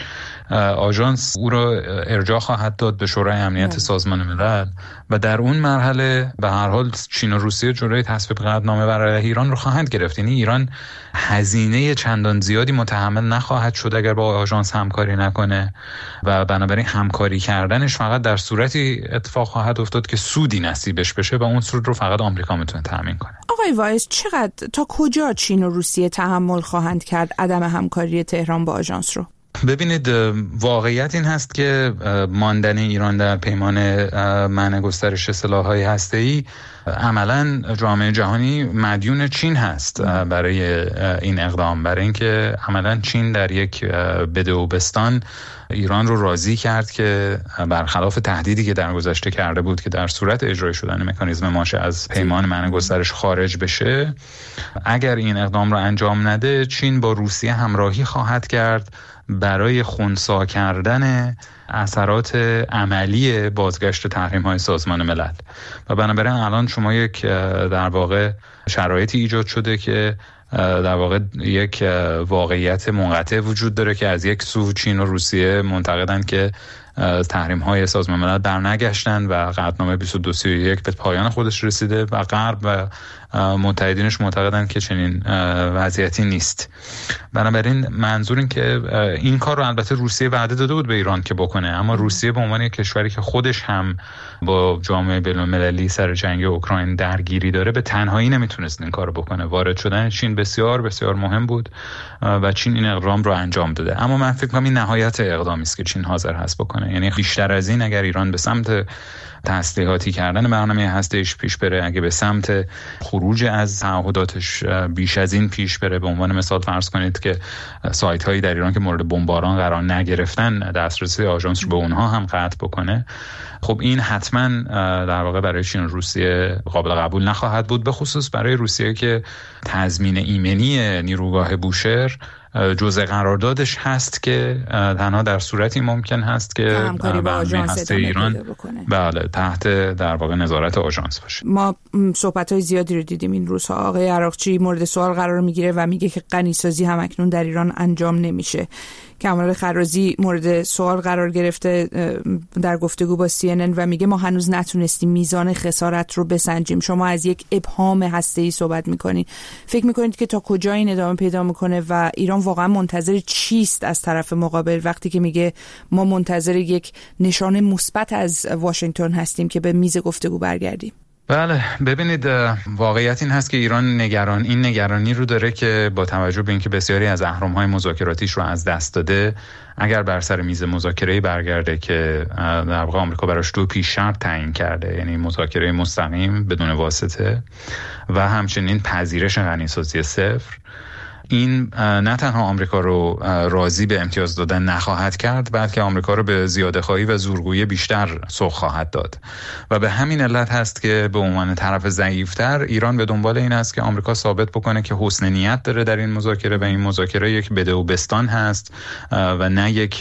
آژانس او را ارجاع خواهد داد به شورای امنیت سازمان ملل و در اون مرحله به هر حال چین و روسیه جلوی تصویب قطعنامه برای ایران رو خواهند گرفت. یعنی ایران هزینه چندان زیادی متحمل نخواهد شد اگر با آژانس همکاری نکنه و بنابراین همکاری کردنش فقط در صورتی اتفاق خواهد افتاد که سودی نصیبش بشه و اون سود رو فقط آمریکا میتونه تامین کنه. آقای وایس، چقدر تا کجا چین و روسیه تحمل خواهند کرد عدم همکاری تهران با آژانس رو؟ ببینید، واقعیت این هست که ماندن ایران در پیمان منع گسترش سلاح‌های هسته‌ای عملاً جامعه جهانی مدیون چین هست برای این اقدام، برای اینکه عملاً چین در یک بده و بستان ایران رو راضی کرد که برخلاف تهدیدی که در گذشته کرده بود که در صورت اجرای شدن مکانیزم ماشه از پیمان منع گسترش خارج بشه، اگر این اقدام رو انجام نده چین با روسیه همراهی خواهد کرد برای خنثی کردن اثرات عملی بازگشت تحریم‌های سازمان ملل و بنابراین الان شما یک در واقع شرایطی ایجاد شده که در واقع یک واقعیت منقطع وجود داره که از یک سو چین و روسیه معتقدند که تحریم‌های سازمان ملل برنگشتن و قطعنامه بیست و دو سی و یک به پایان خودش رسیده و غرب و متحدینش معتقدند که چنین وضعیتی نیست. بنابراین منظور این که این کار رو البته روسیه وعده داده بود به ایران که بکنه، اما روسیه به عنوان یک کشوری که خودش هم با جامعه بین‌المللی سر جنگ اوکراین درگیری داره به تنهایی نمیتونست این کار رو بکنه. وارد شدن چین بسیار بسیار مهم بود و چین این اقدام رو انجام داده، اما من فکر کنم این نهایت اقدامی است که چین حاضر هست بکنه. یعنی بیشتر از این اگر ایران به سمت تسلیحاتی کردن برنامه هسته‌ایش پیش بره، اگه به سمت خروج از تعهداتش بیش از این پیش بره، به عنوان مثال فرض کنید که سایت هایی در ایران که مورد بمباران قرار نگرفتن دسترسی آژانس رو به اونها هم قطع بکنه، خب این حتما در واقع برای چین و روسیه قابل قبول نخواهد بود، به خصوص برای روسیه که تضمین ایمنی نیروگاه بوشهر جزء قراردادش هست که تنها در صورتی ممکن هست که برنامه هسته ایران بله تحت در واقع نظارت آژانس باشه. ما صحبت‌های زیادی رو دیدیم این روزها. آقای عراقچی مورد سوال قرار میگیره و میگه که غنیسازی هم اکنون در ایران انجام نمیشه. کمال خرازی مورد سوال قرار گرفته در گفتگو با سی ان ان و میگه ما هنوز نتونستیم میزان خسارت رو بسنجیم. شما از یک ابهام هسته‌ای صحبت میکنید. فکر میکنید که تا کجا این ادامه پیدا میکنه و ایران واقعا منتظر چیست از طرف مقابل وقتی که میگه ما منتظر یک نشانه مثبت از واشنگتن هستیم که به میز گفتگو برگردیم؟ بله، ببینید واقعیت این هست که ایران نگران این نگرانی رو داره که با توجه به اینکه بسیاری از اهرم‌های مذاکراتیش رو از دست داده، اگر بر سر میز مذاکره برگرده که در واقع آمریکا براش دو پیش شرط تعیین کرده، یعنی مذاکره مستقیم بدون واسطه و همچنین پذیرش غنیسازی صفر، این نه تنها آمریکا رو راضی به امتیاز دادن نخواهد کرد، بلکه آمریکا رو به زیاده‌خواهی و زورگویی بیشتر سوق خواهد داد و به همین علت هست که به عنوان طرف ضعیف‌تر ایران به دنبال این است که آمریکا ثابت بکنه که حسن نیت داره در این مذاکره و این مذاکره یک بده و بستان هست و نه یک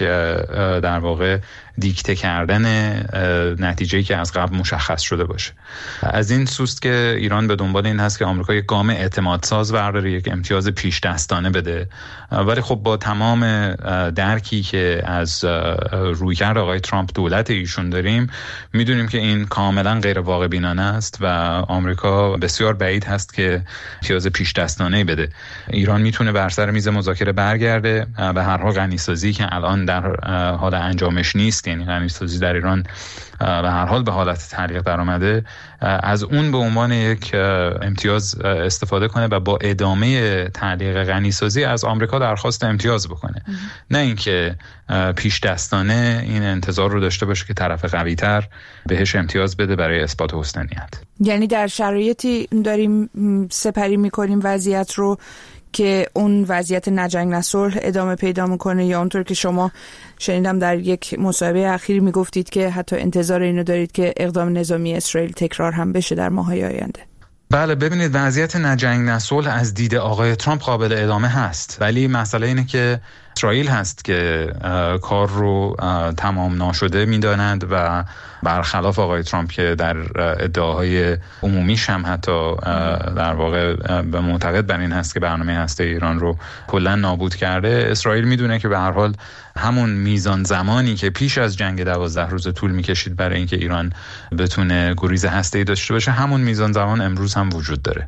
در واقع دیکته کردن نتیجه‌ای که از قبل مشخص شده باشه. از این سوست که ایران به دنبال این هست که آمریکا یک گام اعتماد ساز برداره، یک امتیاز پیش دستانه بده، ولی خب با تمام درکی که از رویکرد آقای ترامپ دولت ایشون داریم، میدونیم که این کاملا غیر واقع بینانه است و آمریکا بسیار بعید هست که امتیاز پیش دستانه بده. ایران میتونه بر سر میز مذاکره برگرده، به هر حال غنیسازی که الان در حال انجامش نیست، یعنی غنیسازی در ایران به هر حال به حالت تعلیق در آمده، از اون به عنوان یک امتیاز استفاده کنه و با ادامه تعلیق غنیسازی از آمریکا درخواست امتیاز بکنه، نه اینکه پیش دستانه این انتظار رو داشته باشه که طرف قوی‌تر بهش امتیاز بده برای اثبات حسن نیت. یعنی در شرایطی داریم سپری می‌کنیم وضعیت رو که اون وضعیت نجنگ نه صلح ادامه پیدا میکنه، یا اونطور که شما شنیدم در یک مصاحبه اخیری میگفتید که حتی انتظار اینو دارید که اقدام نظامی اسرائیل تکرار هم بشه در ماه‌های آینده؟ بله، ببینید وضعیت نجنگ نه صلح از دید آقای ترامپ قابل ادامه هست، ولی مسئله اینه که اسرائیل هست که کار رو تمام ناشده میدانند و برخلاف آقای ترامپ که در ادعاهای عمومیش هم حتی در واقع به معتقد بر این هست که برنامه هسته ایران رو کلا نابود کرده، اسرائیل میدونه که به هر حال همون میزان زمانی که پیش از جنگ دوازده روز طول میکشید برای اینکه ایران بتونه گریز هسته‌ای داشته باشه، همون میزان زمان امروز هم وجود داره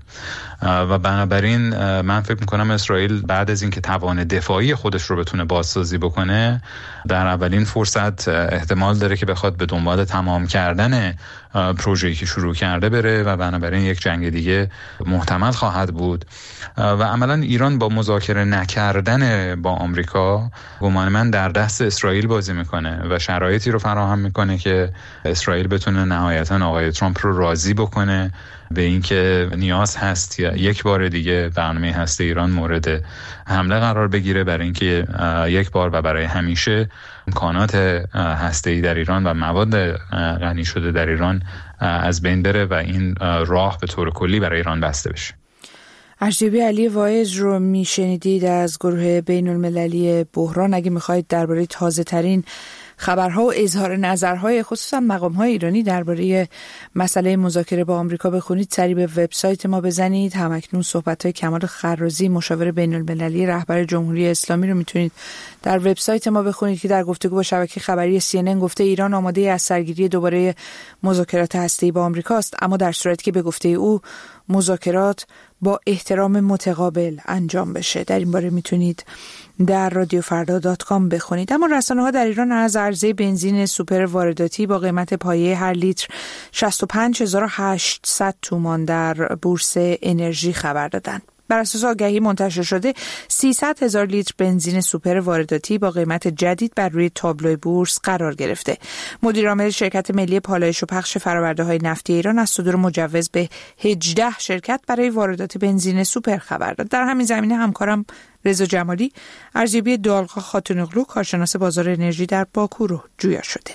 و بنابراین من فکر میکنم اسرائیل بعد از اینکه توان دفاعی خودش رو بتونه بازسازی بکنه، در اولین فرصت احتمال داره که بخواد به دنبال تمام کردن پروژه‌ای که شروع کرده بره و بنابراین یک جنگ دیگه محتمل خواهد بود و عملاً ایران با مذاکره نکردن با آمریکا گمان من در دست اسرائیل بازی میکنه و شرایطی رو فراهم میکنه که اسرائیل بتونه نهایتاً آقای ترامپ رو راضی بکنه به اینکه نیاز هست یا یک بار دیگه برنامه هسته ایران مورد حمله قرار بگیره، برای اینکه یک بار و برای همیشه امکانات هسته‌ای در ایران و مواد غنی شده در ایران از بین بره و این راه به طور کلی برای ایران بسته بشه. ارزیابی علی واعظ رو میشنیدید از گروه بین المللی بحران. اگه میخواید درباره تازه ترین خبرها و اظهار نظرهای خصوصا مقام‌های ایرانی درباره مسئله مذاکره با آمریکا بخونید، سری به وبسایت ما بزنید. همکنون صحبت‌های کمال خرازی، مشاور بین المللی رهبر جمهوری اسلامی رو میتونید در وبسایت ما بخونید که در گفتگو با شبکه خبری سی ان ان گفته ایران آماده از سرگیری دوباره مذاکرات هسته‌ای با آمریکا است، اما در صورتی که به گفته او مذاکرات با احترام متقابل انجام بشه. در این باره میتونید در رادیو فردا دات کام بخونید. اما رسانه‌ها در ایران از عرضه بنزین سوپر وارداتی با قیمت پایه هر لیتر شصت و پنج هزار و هشتصد تومان در بورس انرژی خبر دادند. بر اساس آگهی منتشر شده، سیصد هزار لیتر بنزین سوپر وارداتی با قیمت جدید بر روی تابلوی بورس قرار گرفته. مدیر عامل شرکت ملی پالایش و پخش فرآورده‌های نفتی ایران از صدور مجوز به هجده شرکت برای واردات بنزین سوپر خبر داد. در همین زمینه همکارم رضا جمالی ارزیابی دالقا خاتونوغلو، کارشناس بازار انرژی در باکو رو جویا شده.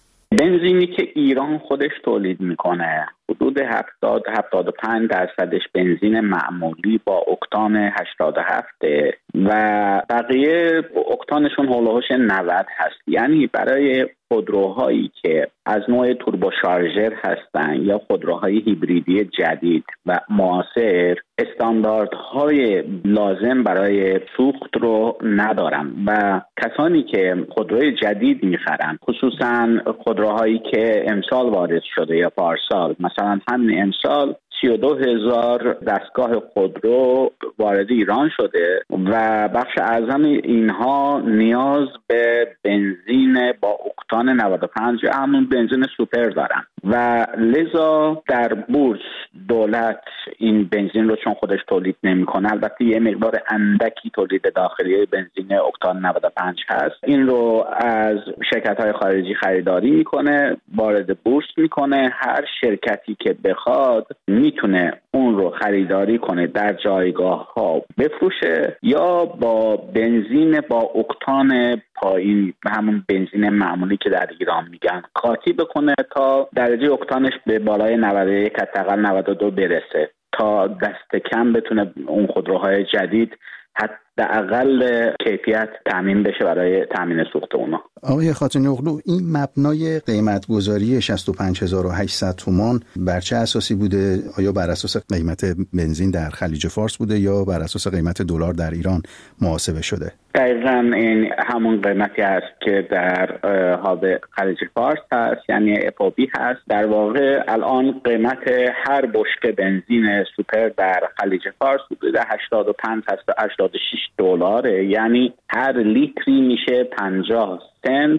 بنزینی که ایران خودش تولید میکنه حدود هفتاد تا هفتاد و پنج درصدش بنزین معمولی با اکتان هشتاد و هفت و بقیه اکتانشون هولوش نود هست. یعنی برای خودروهایی که از نوع توربوشارژر هستن یا خودروهای هیبریدی جدید و معاصر استانداردهای لازم برای سوخت رو ندارن و کسانی که خودروی جدید میخرن، خصوصا خودروهایی که امسال وارد شده یا پارسال، مثلا همین امسال سی و دو هزار دستگاه خودرو وارد ایران شده و بخش اعظم اینها نیاز به بنزین با اکتان نود و پنج، همون بنزین سوپر دارن و لذا در بورس دولت این بنزین رو چون خودش تولید نمیکنه، البته یه مقدار اندکی تولید داخلی بنزین اکتان نود و پنج هست، این رو از شرکت‌های خارجی خریداری میکنه، وارد بورس میکنه. هر شرکتی که بخواد میتونه اون رو خریداری کنه، در جایگاه ها بفروشه یا با بنزین با اکتان پایین، همون بنزین معمولی که در ایران میگن، قاطی بکنه تا درجه اکتانش به بالای نود و یک حداقل نود و دو برسه تا دست کم بتونه اون خودروهای جدید حداقل کیفیت تامین بشه برای تامین سوخت اونا. آقای خاتمی اغلو، این مبنای قیمت گذاری شصت و پنج هزار و هشتصد تومان بر چه اساسی بوده؟ آیا بر اساس قیمت بنزین در خلیج فارس بوده یا بر اساس قیمت دلار در ایران محاسبه شده؟ دقیقاً این همون قیمتی هست که در هاب خلیج فارس هست، یعنی اف او بی هست. در واقع الان قیمت هر بشکه بنزین سوپر در خلیج فارس حدود هشتاد و پنج تا هشتاد و شش دلاره، یعنی هر لیتری میشه پنجاه سنت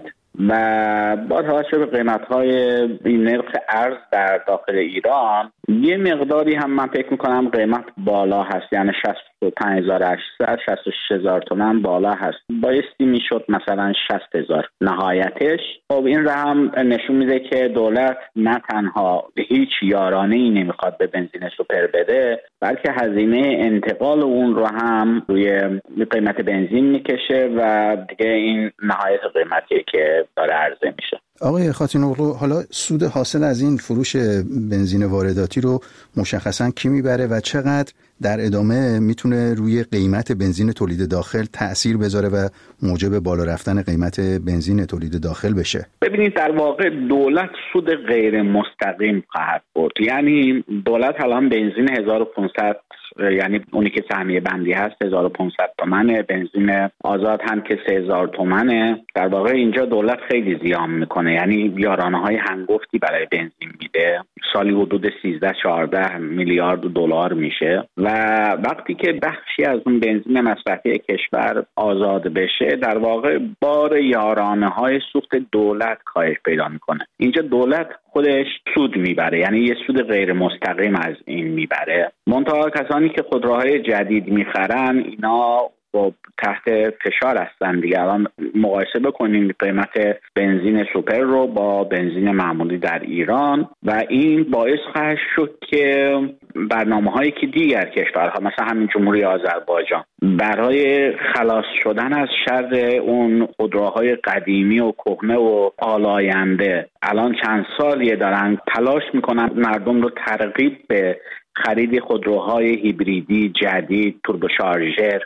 و با توجه به قیمت‌های این نرخ ارز در داخل ایران یه مقداری هم من فکر می‌کنم قیمت بالا هست، یعنی شصت و پنج هزار و هشتصد شصت و شش هزار تومان بالا هست. بایستی میشد مثلا شصت هزار نهایتش. خب این رقم نشون میده که دولت نه تنها هیچ یارانه‌ای نمیخواد به بنزین سوپر بده، بلکه هزینه انتقال اون رو هم روی قیمت بنزین میکشه و دیگه این نهایت قیمتی که داره عرضه میشه. آقای خاتمی اغلو، حالا سود حاصل از این فروش بنزین وارداتی رو مشخصاً کی میبره و چقدر در ادامه میتونه روی قیمت بنزین تولید داخل تأثیر بذاره و موجب بالا رفتن قیمت بنزین تولید داخل بشه؟ ببینید، در واقع دولت سود غیر مستقیم خواهد برد. یعنی دولت الان بنزین هزار و پانصد، یعنی اونی که سهمیه بندی هست هزار و پانصد تومنه، بنزین آزاد هم که سه هزار تومنه. در واقع اینجا دولت خیلی زیان میکنه، یعنی یارانه های هنگفتی برای بنزین میده، سالی حدود سیزده چهارده میلیارد دلار میشه و وقتی که بخشی از اون بنزین مصرفی کشور آزاد بشه، در واقع بار یارانه های سوخت دولت کاهش پیدا میکنه. اینجا دولت خودش سود میبره، یعنی یه سود غیر مستقیم از این میبره. منتها کسانی که خودروهای جدید میخرن اینا با تحت فشار هستن دیگه. الان مقایسه بکنیم قیمت بنزین سوپر رو با بنزین معمولی در ایران و این باعث خواهد شد که برنامه‌هایی که دیگر کشورها مثلا همین جمهوری آذربایجان برای خلاص شدن از شر اون خودروهای قدیمی و کهنه و آلاینده الان چند سالیه دارن تلاش میکنن مردم رو ترغیب به خرید خودروهای هیبریدی جدید، توربوشارژر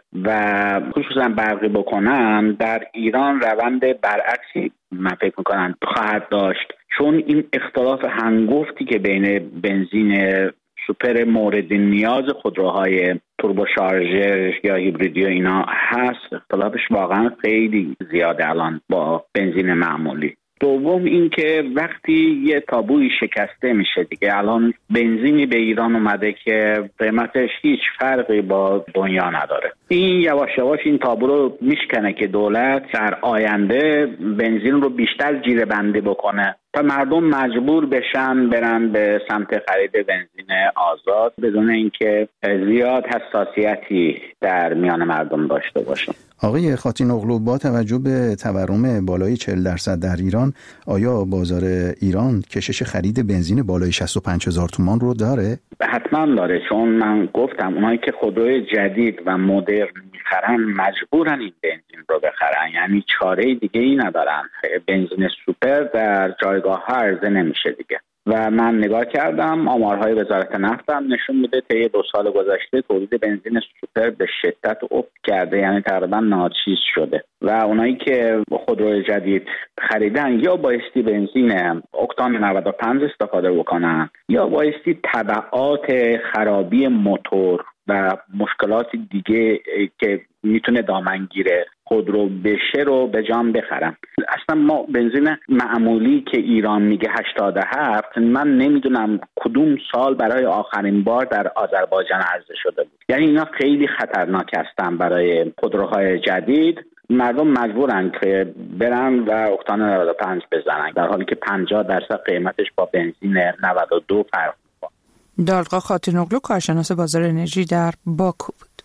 و خصوصا برقی بکنن، در ایران روند برعکسی من فکر میکنم خواهد داشت، چون این اختلاف هنگفتی که بین بنزین سوپر مورد نیاز خودروهای توربوشارژر یا هیبریدی و اینا هست، اختلافش واقعا خیلی زیاده الان با بنزین معمولی. دوم این که وقتی یه تابوی شکسته میشه دیگه، الان بنزینی به ایران اومده که قیمتش هیچ فرقی با دنیا نداره، این یواش یواش این تابو رو میشکنه که دولت در آینده بنزین رو بیشتر جیره بندی بکنه تا مردم مجبور بشن برن به سمت خرید بنزین آزاد بدون اینکه زیاد حساسیتی در میان مردم داشته باشه. آقای خاتمی اغلو، با توجه به تورم بالای چهل درصد در ایران، آیا بازار ایران کشش خرید بنزین بالای شصت و پنج هزار تومان رو داره؟ حتما داره، چون من گفتم اونایی که خودروی جدید و مدرن میخرن مجبورن این بنزین رو بخرن، یعنی چاره دیگه ای ندارن. بنزین سوپر در جایگاه ها عرضه نمیشه دیگه و من نگاه کردم آمارهای وزارت نفت هم نشون میده طی دو سال گذشته تولید بنزین سوپر به شدت افت کرده، یعنی تقریبا ناچیز شده و اونایی که خودروی جدید خریدن یا بایستی بنزین اکتان نود و پنج استفاده بکنن یا بایستی تبعات خرابی موتور و مشکلات دیگه که میتونه دامنگیره خودرو بشه رو به جان بخرم. اصلا ما بنزین معمولی که ایران میگه هشتاد و هفت، من نمیدونم کدوم سال برای آخرین بار در آذربایجان عرضه شده بود. یعنی اینا خیلی خطرناک هستن برای خودروهای جدید مردم مجبورن که برن و اکتان نود و پنج بزنن، در حالی که پنجاه درصد قیمتش با بنزین نود و دو فرق می‌کنه. دالقا خاتونوغلو کارشناس بازار انرژی در باکو بود.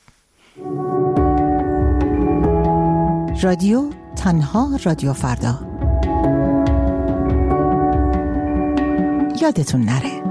رادیو تنها رادیو فردا. یادتون نره.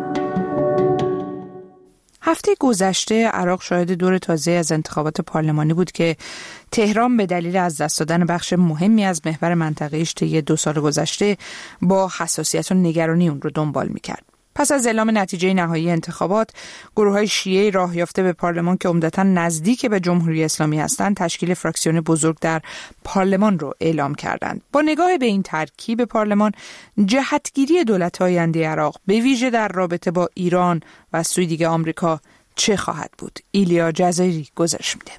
هفته گذشته عراق شاهد دور تازه از انتخابات پارلمانی بود که تهران به دلیل از دست دادن بخش مهمی از محور منطقه‌اش طی دو سال گذشته با حساسیت و نگرانی اون رو دنبال می‌کرد. پس از اعلام نتیجه نهایی انتخابات، گروه‌های شیعه راه یافته به پارلمان که عمدتاً نزدیک به جمهوری اسلامی هستند، تشکیل فراکسیون بزرگ در پارلمان رو اعلام کردند. با نگاه به این ترکیب پارلمان، جهتگیری دولت آینده عراق به ویژه در رابطه با ایران و از سوی دیگه آمریکا چه خواهد بود؟ ایلیا جزایری گزارش میده.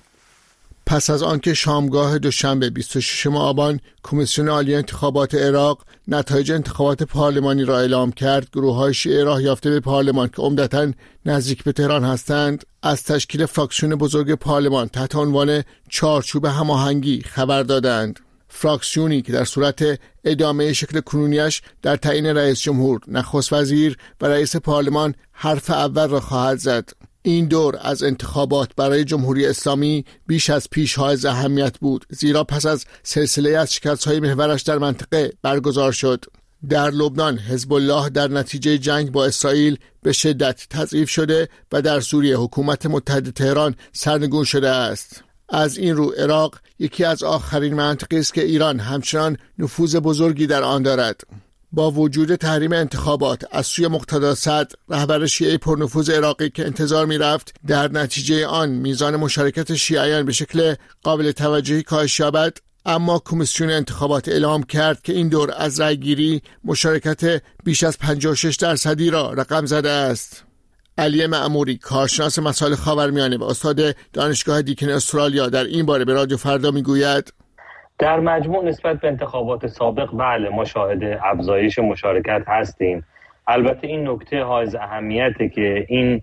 پس از آنکه شامگاه دوشنبه بیست و ششم آبان کمیسیون عالی انتخابات عراق نتایج انتخابات پارلمانی را اعلام کرد، گروه‌های شیعه راه یافته به پارلمان که عمدتاً نزدیک به تهران هستند از تشکیل فراکسیون بزرگ پارلمان تحت عنوان چارچوب هماهنگی خبر دادند. فراکسیونی که در صورت ادامه شکل کنونیش در تعیین رئیس جمهور، نخست وزیر و رئیس پارلمان حرف اول را خواهد زد. این دور از انتخابات برای جمهوری اسلامی بیش از پیش حائز اهمیت بود، زیرا پس از سلسله از شکست‌های محورش در منطقه برگزار شد. در لبنان حزب الله در نتیجه جنگ با اسرائیل به شدت تضعیف شده و در سوریه حکومت متحد تهران سرنگون شده است. از این رو عراق یکی از آخرین مناطقی است که ایران همچنان نفوذ بزرگی در آن دارد. با وجود تحریم انتخابات از سوی مقتدا صدر، رهبر شیعه پرنفوذ عراقی که انتظار می‌رفت در نتیجه آن میزان مشارکت شیعیان به شکل قابل توجهی کاهش یابد، اما کمیسیون انتخابات اعلام کرد که این دور از رأیگیری مشارکت بیش از پنجاه و شش درصدی را رقم زده است. علی معموری، کارشناس مسائل خاورمیانه و استاد دانشگاه دیکن استرالیا، در این باره به رادیو فردا میگوید: در مجموع نسبت به انتخابات سابق بله ما شاهد افزایش مشارکت هستیم. البته این نکته حائز اهمیته که این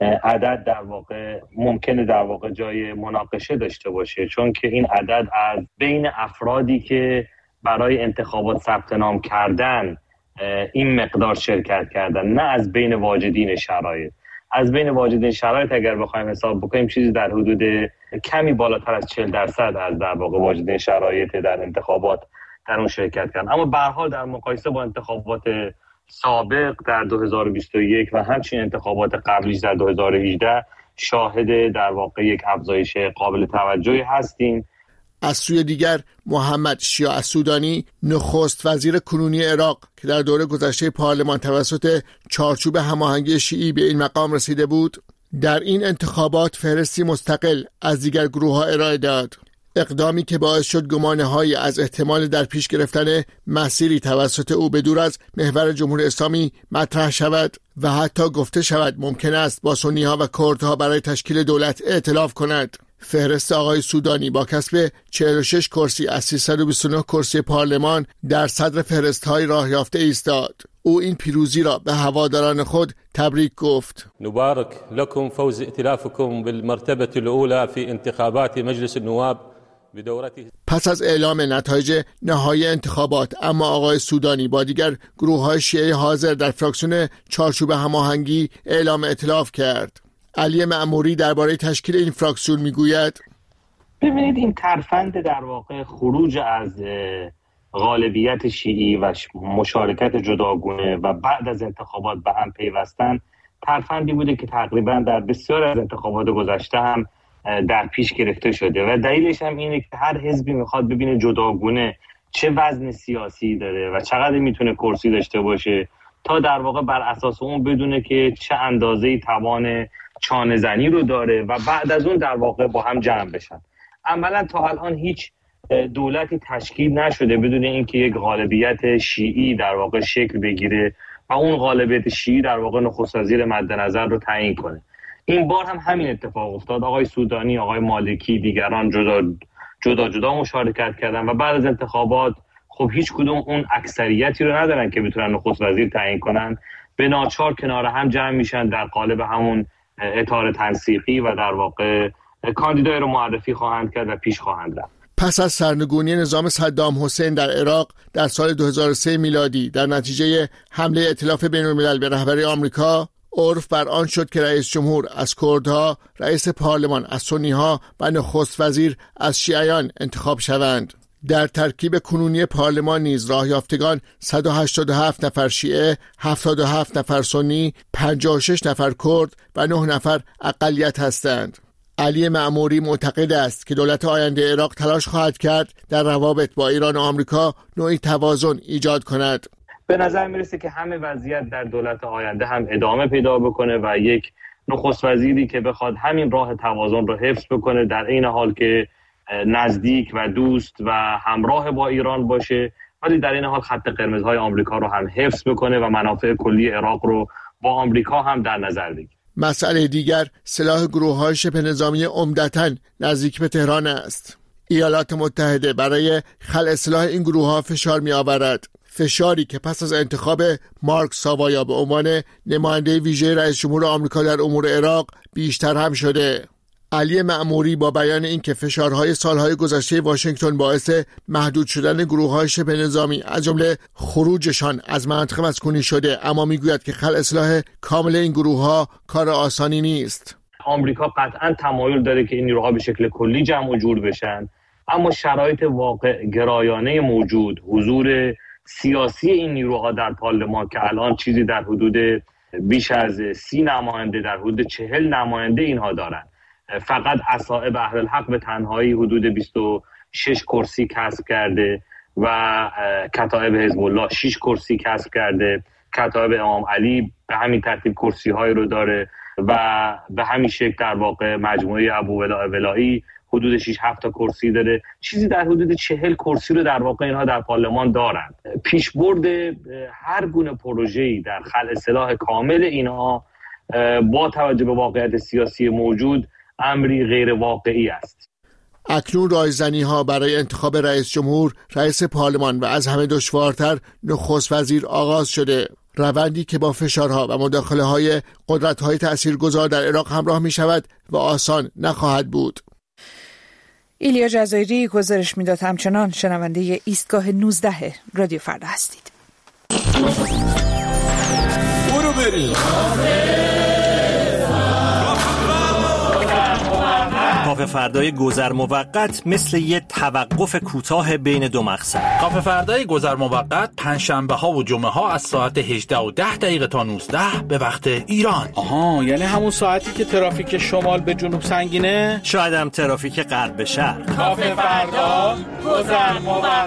عدد در واقع ممکنه در واقع جای مناقشه داشته باشه، چون که این عدد از بین افرادی که برای انتخابات ثبت نام کردن این مقدار شرکت کردن، نه از بین واجدین شرایط. از بین واجدین شرایط اگر بخوایم حساب بکنیم چیزی در حدود کمی بالاتر از چهل درصد از در واقع واجدین شرایط در انتخابات در اون شرکت کردن. اما به هر حال در مقایسه با انتخابات سابق در دو هزار و بیست و یک و همچنین انتخابات قبلیش در دو هزار و هجده شاهد در واقع یک افزایش قابل توجهی هستیم. از سوی دیگر محمد شیع السودانی، نخست وزیر کنونی عراق که در دوره گذشته پارلمان توسط چارچوب هماهنگی شیعی به این مقام رسیده بود، در این انتخابات فهرستی مستقل از دیگر گروه‌ها ارائه داد. اقدامی که باعث شد گمانه‌هایی از احتمال در پیش گرفتن مسیری توسط او به دور از محور جمهوری اسلامی مطرح شود و حتی گفته شود ممکن است با سنی‌ها و کردها برای تشکیل دولت ائتلاف کند. فهرست آقای سودانی با کسب چهل و شش کرسی از سیصد و بیست و نه کرسی پارلمان در صدر فهرست‌های راه یافته ایستاد. او این پیروزی را به هواداران خود تبریک گفت. نبارک لكم فوز ائتلافكم بالمرتبه الاولى في انتخابات مجلس النواب. پس از اعلام نتایج نهایی انتخابات، اما آقای سودانی با دیگر گروه‌های شیعه حاضر در فراکسیون چارچوب هماهنگی اعلام ائتلاف کرد. علی معموری درباره تشکیل این فراکسیون میگوید: ببینید این ترفند در واقع خروج از غالبیت شیعی و مشارکت جداگونه و بعد از انتخابات به هم پیوستن ترفندی بوده که تقریبا در بسیار از انتخابات گذشته هم در پیش گرفته شده و دلیلش هم اینه که هر حزبی میخواد ببینه جداگونه چه وزن سیاسی داره و چقدر میتونه کرسی داشته باشه تا در واقع بر اساس اون بدونه که چه اندازه‌ای توان چانه زنی رو داره و بعد از اون در واقع با هم جمع بشن. عملا تا الان هیچ دولتی تشکیل نشده بدون اینکه یک غالبیت شیعی در واقع شکل بگیره و اون غالبیت شیعی در واقع نخست وزیر مد نظر رو تعیین کنه. این بار هم همین اتفاق افتاد. آقای سودانی، آقای مالکی، دیگران جدا جدا جدا مشارکت کردن و بعد از انتخابات خب هیچ کدوم اون اکثریتی رو ندارن که بتونن نخست وزیر تعیین کنن. به ناچار کنار هم جمع میشن در قالب همون اطار تنسیقی و در واقع کاندیدای رو معرفی خواهند کرد و پیش خواهند رفت. پس از سرنگونی نظام صدام حسین در عراق در سال دو هزار و سه میلادی در نتیجه حمله ائتلاف بین‌الملل به رهبری آمریکا، عرف بر آن شد که رئیس جمهور از کردها، رئیس پارلمان از سنی‌ها و نخست وزیر از شیعیان انتخاب شوند. در ترکیب کنونی پارلمان نیز راه یافتگان صد و هشتاد و هفت نفر شیعه، هفتاد و هفت نفر سنی، پنجاه و شش نفر کرد و نه نفر اقلیت هستند. علی معموری معتقد است که دولت آینده عراق تلاش خواهد کرد در روابط با ایران و آمریکا نوعی توازن ایجاد کند. به نظر میرسه که همه وضعیت در دولت آینده هم ادامه پیدا بکنه و یک نخست وزیری که بخواد همین راه توازن رو حفظ بکنه، در این حال که نزدیک و دوست و همراه با ایران باشه، ولی در این حال خط قرمزهای آمریکا رو هم حفظ بکنه و منافع کلی عراق رو با آمریکا هم در نظر بگیره. مسئله دیگر سلاح گروه‌های شبه نظامی عمدتاً نزدیک به تهران است. ایالات متحده برای خلع سلاح این گروه‌ها فشار می‌آورد. فشاری که پس از انتخاب مارک ساوایا به عنوان نماینده ویژه رئیس جمهور آمریکا در امور عراق بیشتر هم شده. علی معموری با بیان اینکه فشارهای سالهای گذشته واشنگتن باعث محدود شدن گروه‌های شبه نظامی از جمله خروجشان از منطقه مسکونی شده، اما میگوید که خلع سلاح کامل این گروه‌ها کار آسانی نیست. آمریکا قطعاً تمایل داره که این نیروها به شکل کلی جمع و جور بشن، اما شرایط واقع گرایانه موجود، حضور سیاسی این نیروها در پارلمان که الان چیزی در حدود بیش از سی نماینده، در حدود چهل نماینده اینها دارن، فقط اصائب اهل الحق به تنهایی حدود بیست و شش کرسی کسب کرده و کتایب حزب الله شش کرسی کسب کرده، کتایب امام علی به همین ترتیب کرسی های رو داره و به همین شکل در واقع مجموعه ابو ولایی حدود شش هفت تا کرسی داره، چیزی در حدود چهل کرسی رو در واقع اینها در پارلمان دارن. پیشبرد هر گونه پروژه‌ای در خلع سلاح کامل اینها با توجه به واقعیت سیاسی موجود امری غیر واقعی است. اکنون رایزنی‌ها برای انتخاب رئیس جمهور، رئیس پارلمان و از همه دشوارتر نخست وزیر آغاز شده. روندی که با فشارها و مداخله‌های قدرت‌های تأثیرگذار در عراق همراه می‌شود و آسان نخواهد بود. ایلیا جزایری گزارش میداد. همچنان شنونده ایستگاه نوزده رادیو فردا هستید. برو بریم. کافه فردای گذر موقت مثل یه توقف کوتاه بین دو مقصد. کافه فردای گذر موقت پنجشنبه ها و جمعه ها از ساعت هجده و ده دقیقه تا نوزده به وقت ایران. آها، یعنی همون ساعتی که ترافیک شمال به جنوب سنگینه؟ شاید هم ترافیک غرب به شرق. کافه فردا گذر موقت.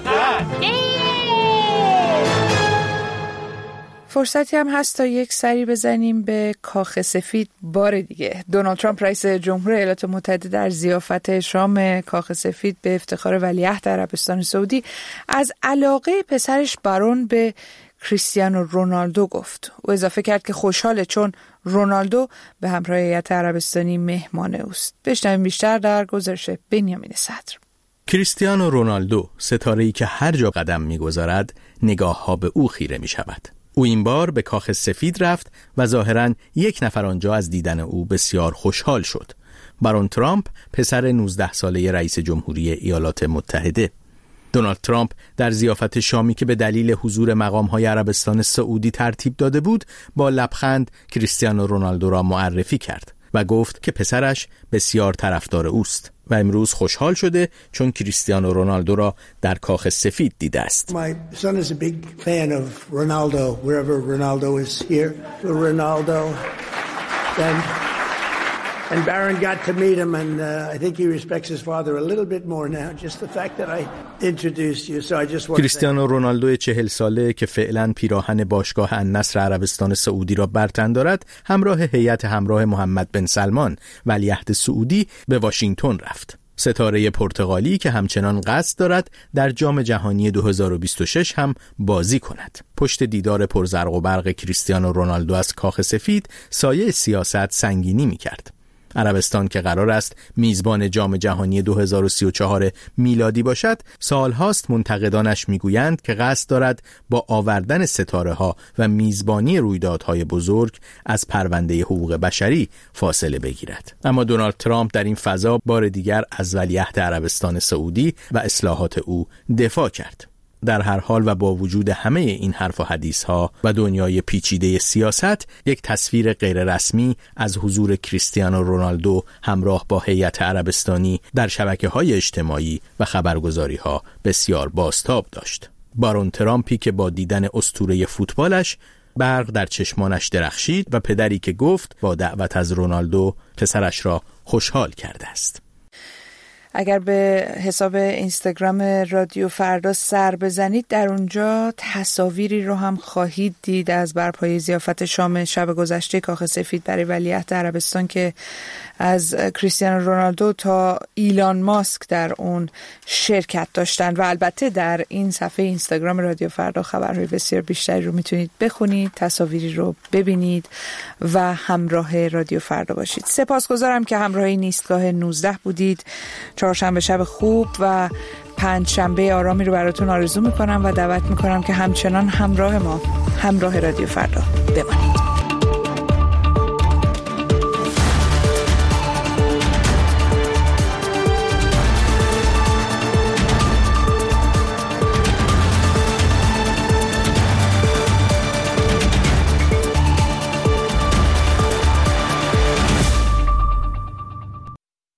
فرصتی هم هست تا یک سری بزنیم به کاخ سفید بار دیگه. دونالد ترامپ رئیس جمهور ایالات متحده در ضیافت شام کاخ سفید به افتخار ولیعهد عربستان سعودی از علاقه پسرش بارون به کریستیانو رونالدو گفت. او اضافه کرد که خوشحاله چون رونالدو به همراه هیئت عربستانی مهمان اوست. بشنویم بیشتر در گزارش بنیامین صدر. کریستیانو رونالدو، ستاره‌ای که هر جا قدم می‌گذارد نگاه‌ها به او خیره می‌شود. او این بار به کاخ سفید رفت و ظاهراً یک نفر آنجا از دیدن او بسیار خوشحال شد. بارون ترامپ، پسر نوزده ساله رئیس جمهوری ایالات متحده. دونالد ترامپ در ضیافت شامی که به دلیل حضور مقام‌های عربستان سعودی ترتیب داده بود، با لبخند کریستیانو رونالدو را معرفی کرد و گفت که پسرش بسیار طرفدار اوست و امروز خوشحال شده چون کریستیانو رونالدو را در کاخ سفید دیده است. My son is a big fan of Ronaldo wherever Ronaldo is here. Ronaldo and and Baron got to meet him and uh, I think he respects his father a little bit more now just the fact that I introduced you so I just want کریستیانو رونالدو چهل ساله که فعلا پیراهن باشگاه النصر عربستان سعودی را بر تن دارد، همراه هیئت همراه محمد بن سلمان ولیعهد سعودی به واشنگتن رفت. ستاره پرتغالی که همچنان قصد دارد در جام جهانی دو هزار و بیست و شش هم بازی کند. پشت دیدار پرزرق و برق کریستیانو رونالدو از کاخ سفید، سایه سیاست سنگینی می‌کرد. عربستان که قرار است میزبان جام جهانی دو هزار و سی و چهار میلادی باشد، سالهاست منتقدانش میگویند که قصد دارد با آوردن ستاره‌ها و میزبانی رویدادهای بزرگ از پرونده حقوق بشری فاصله بگیرد. اما دونالد ترامپ در این فضا بار دیگر از ولیعهد عربستان سعودی و اصلاحات او دفاع کرد. در هر حال و با وجود همه این حرف و حدیث ها و دنیای پیچیده سیاست، یک تصویر غیر رسمی از حضور کریستیانو رونالدو همراه با هیئت عربستانی در شبکه‌های اجتماعی و خبرگزاری ها بسیار بازتاب داشت. بارون ترامپی که با دیدن اسطوره فوتبالش برق در چشمانش درخشید و پدری که گفت با دعوت از رونالدو پسرش را خوشحال کرده است. اگر به حساب اینستاگرام رادیو فردا سر بزنید، در اونجا تصاویری رو هم خواهید دید از برپایی ضیافت شام شب گذشته کاخ سفید برای ولیعهد عربستان که از کریستیانو رونالدو تا ایلان ماسک در اون شرکت داشتن. و البته در این صفحه اینستاگرام رادیو فردا خبرهای بسیار بیشتری رو میتونید بخونید، تصاویری رو ببینید و همراه رادیو فردا باشید. سپاسگزارم که همراه این ایستگاه نوزده بودید. چهارشنبه شب خوب و پنج شنبه آرامی رو براتون آرزو میکنم و دعوت میکنم که همچنان همراه ما، همراه رادیو فردا بمانید.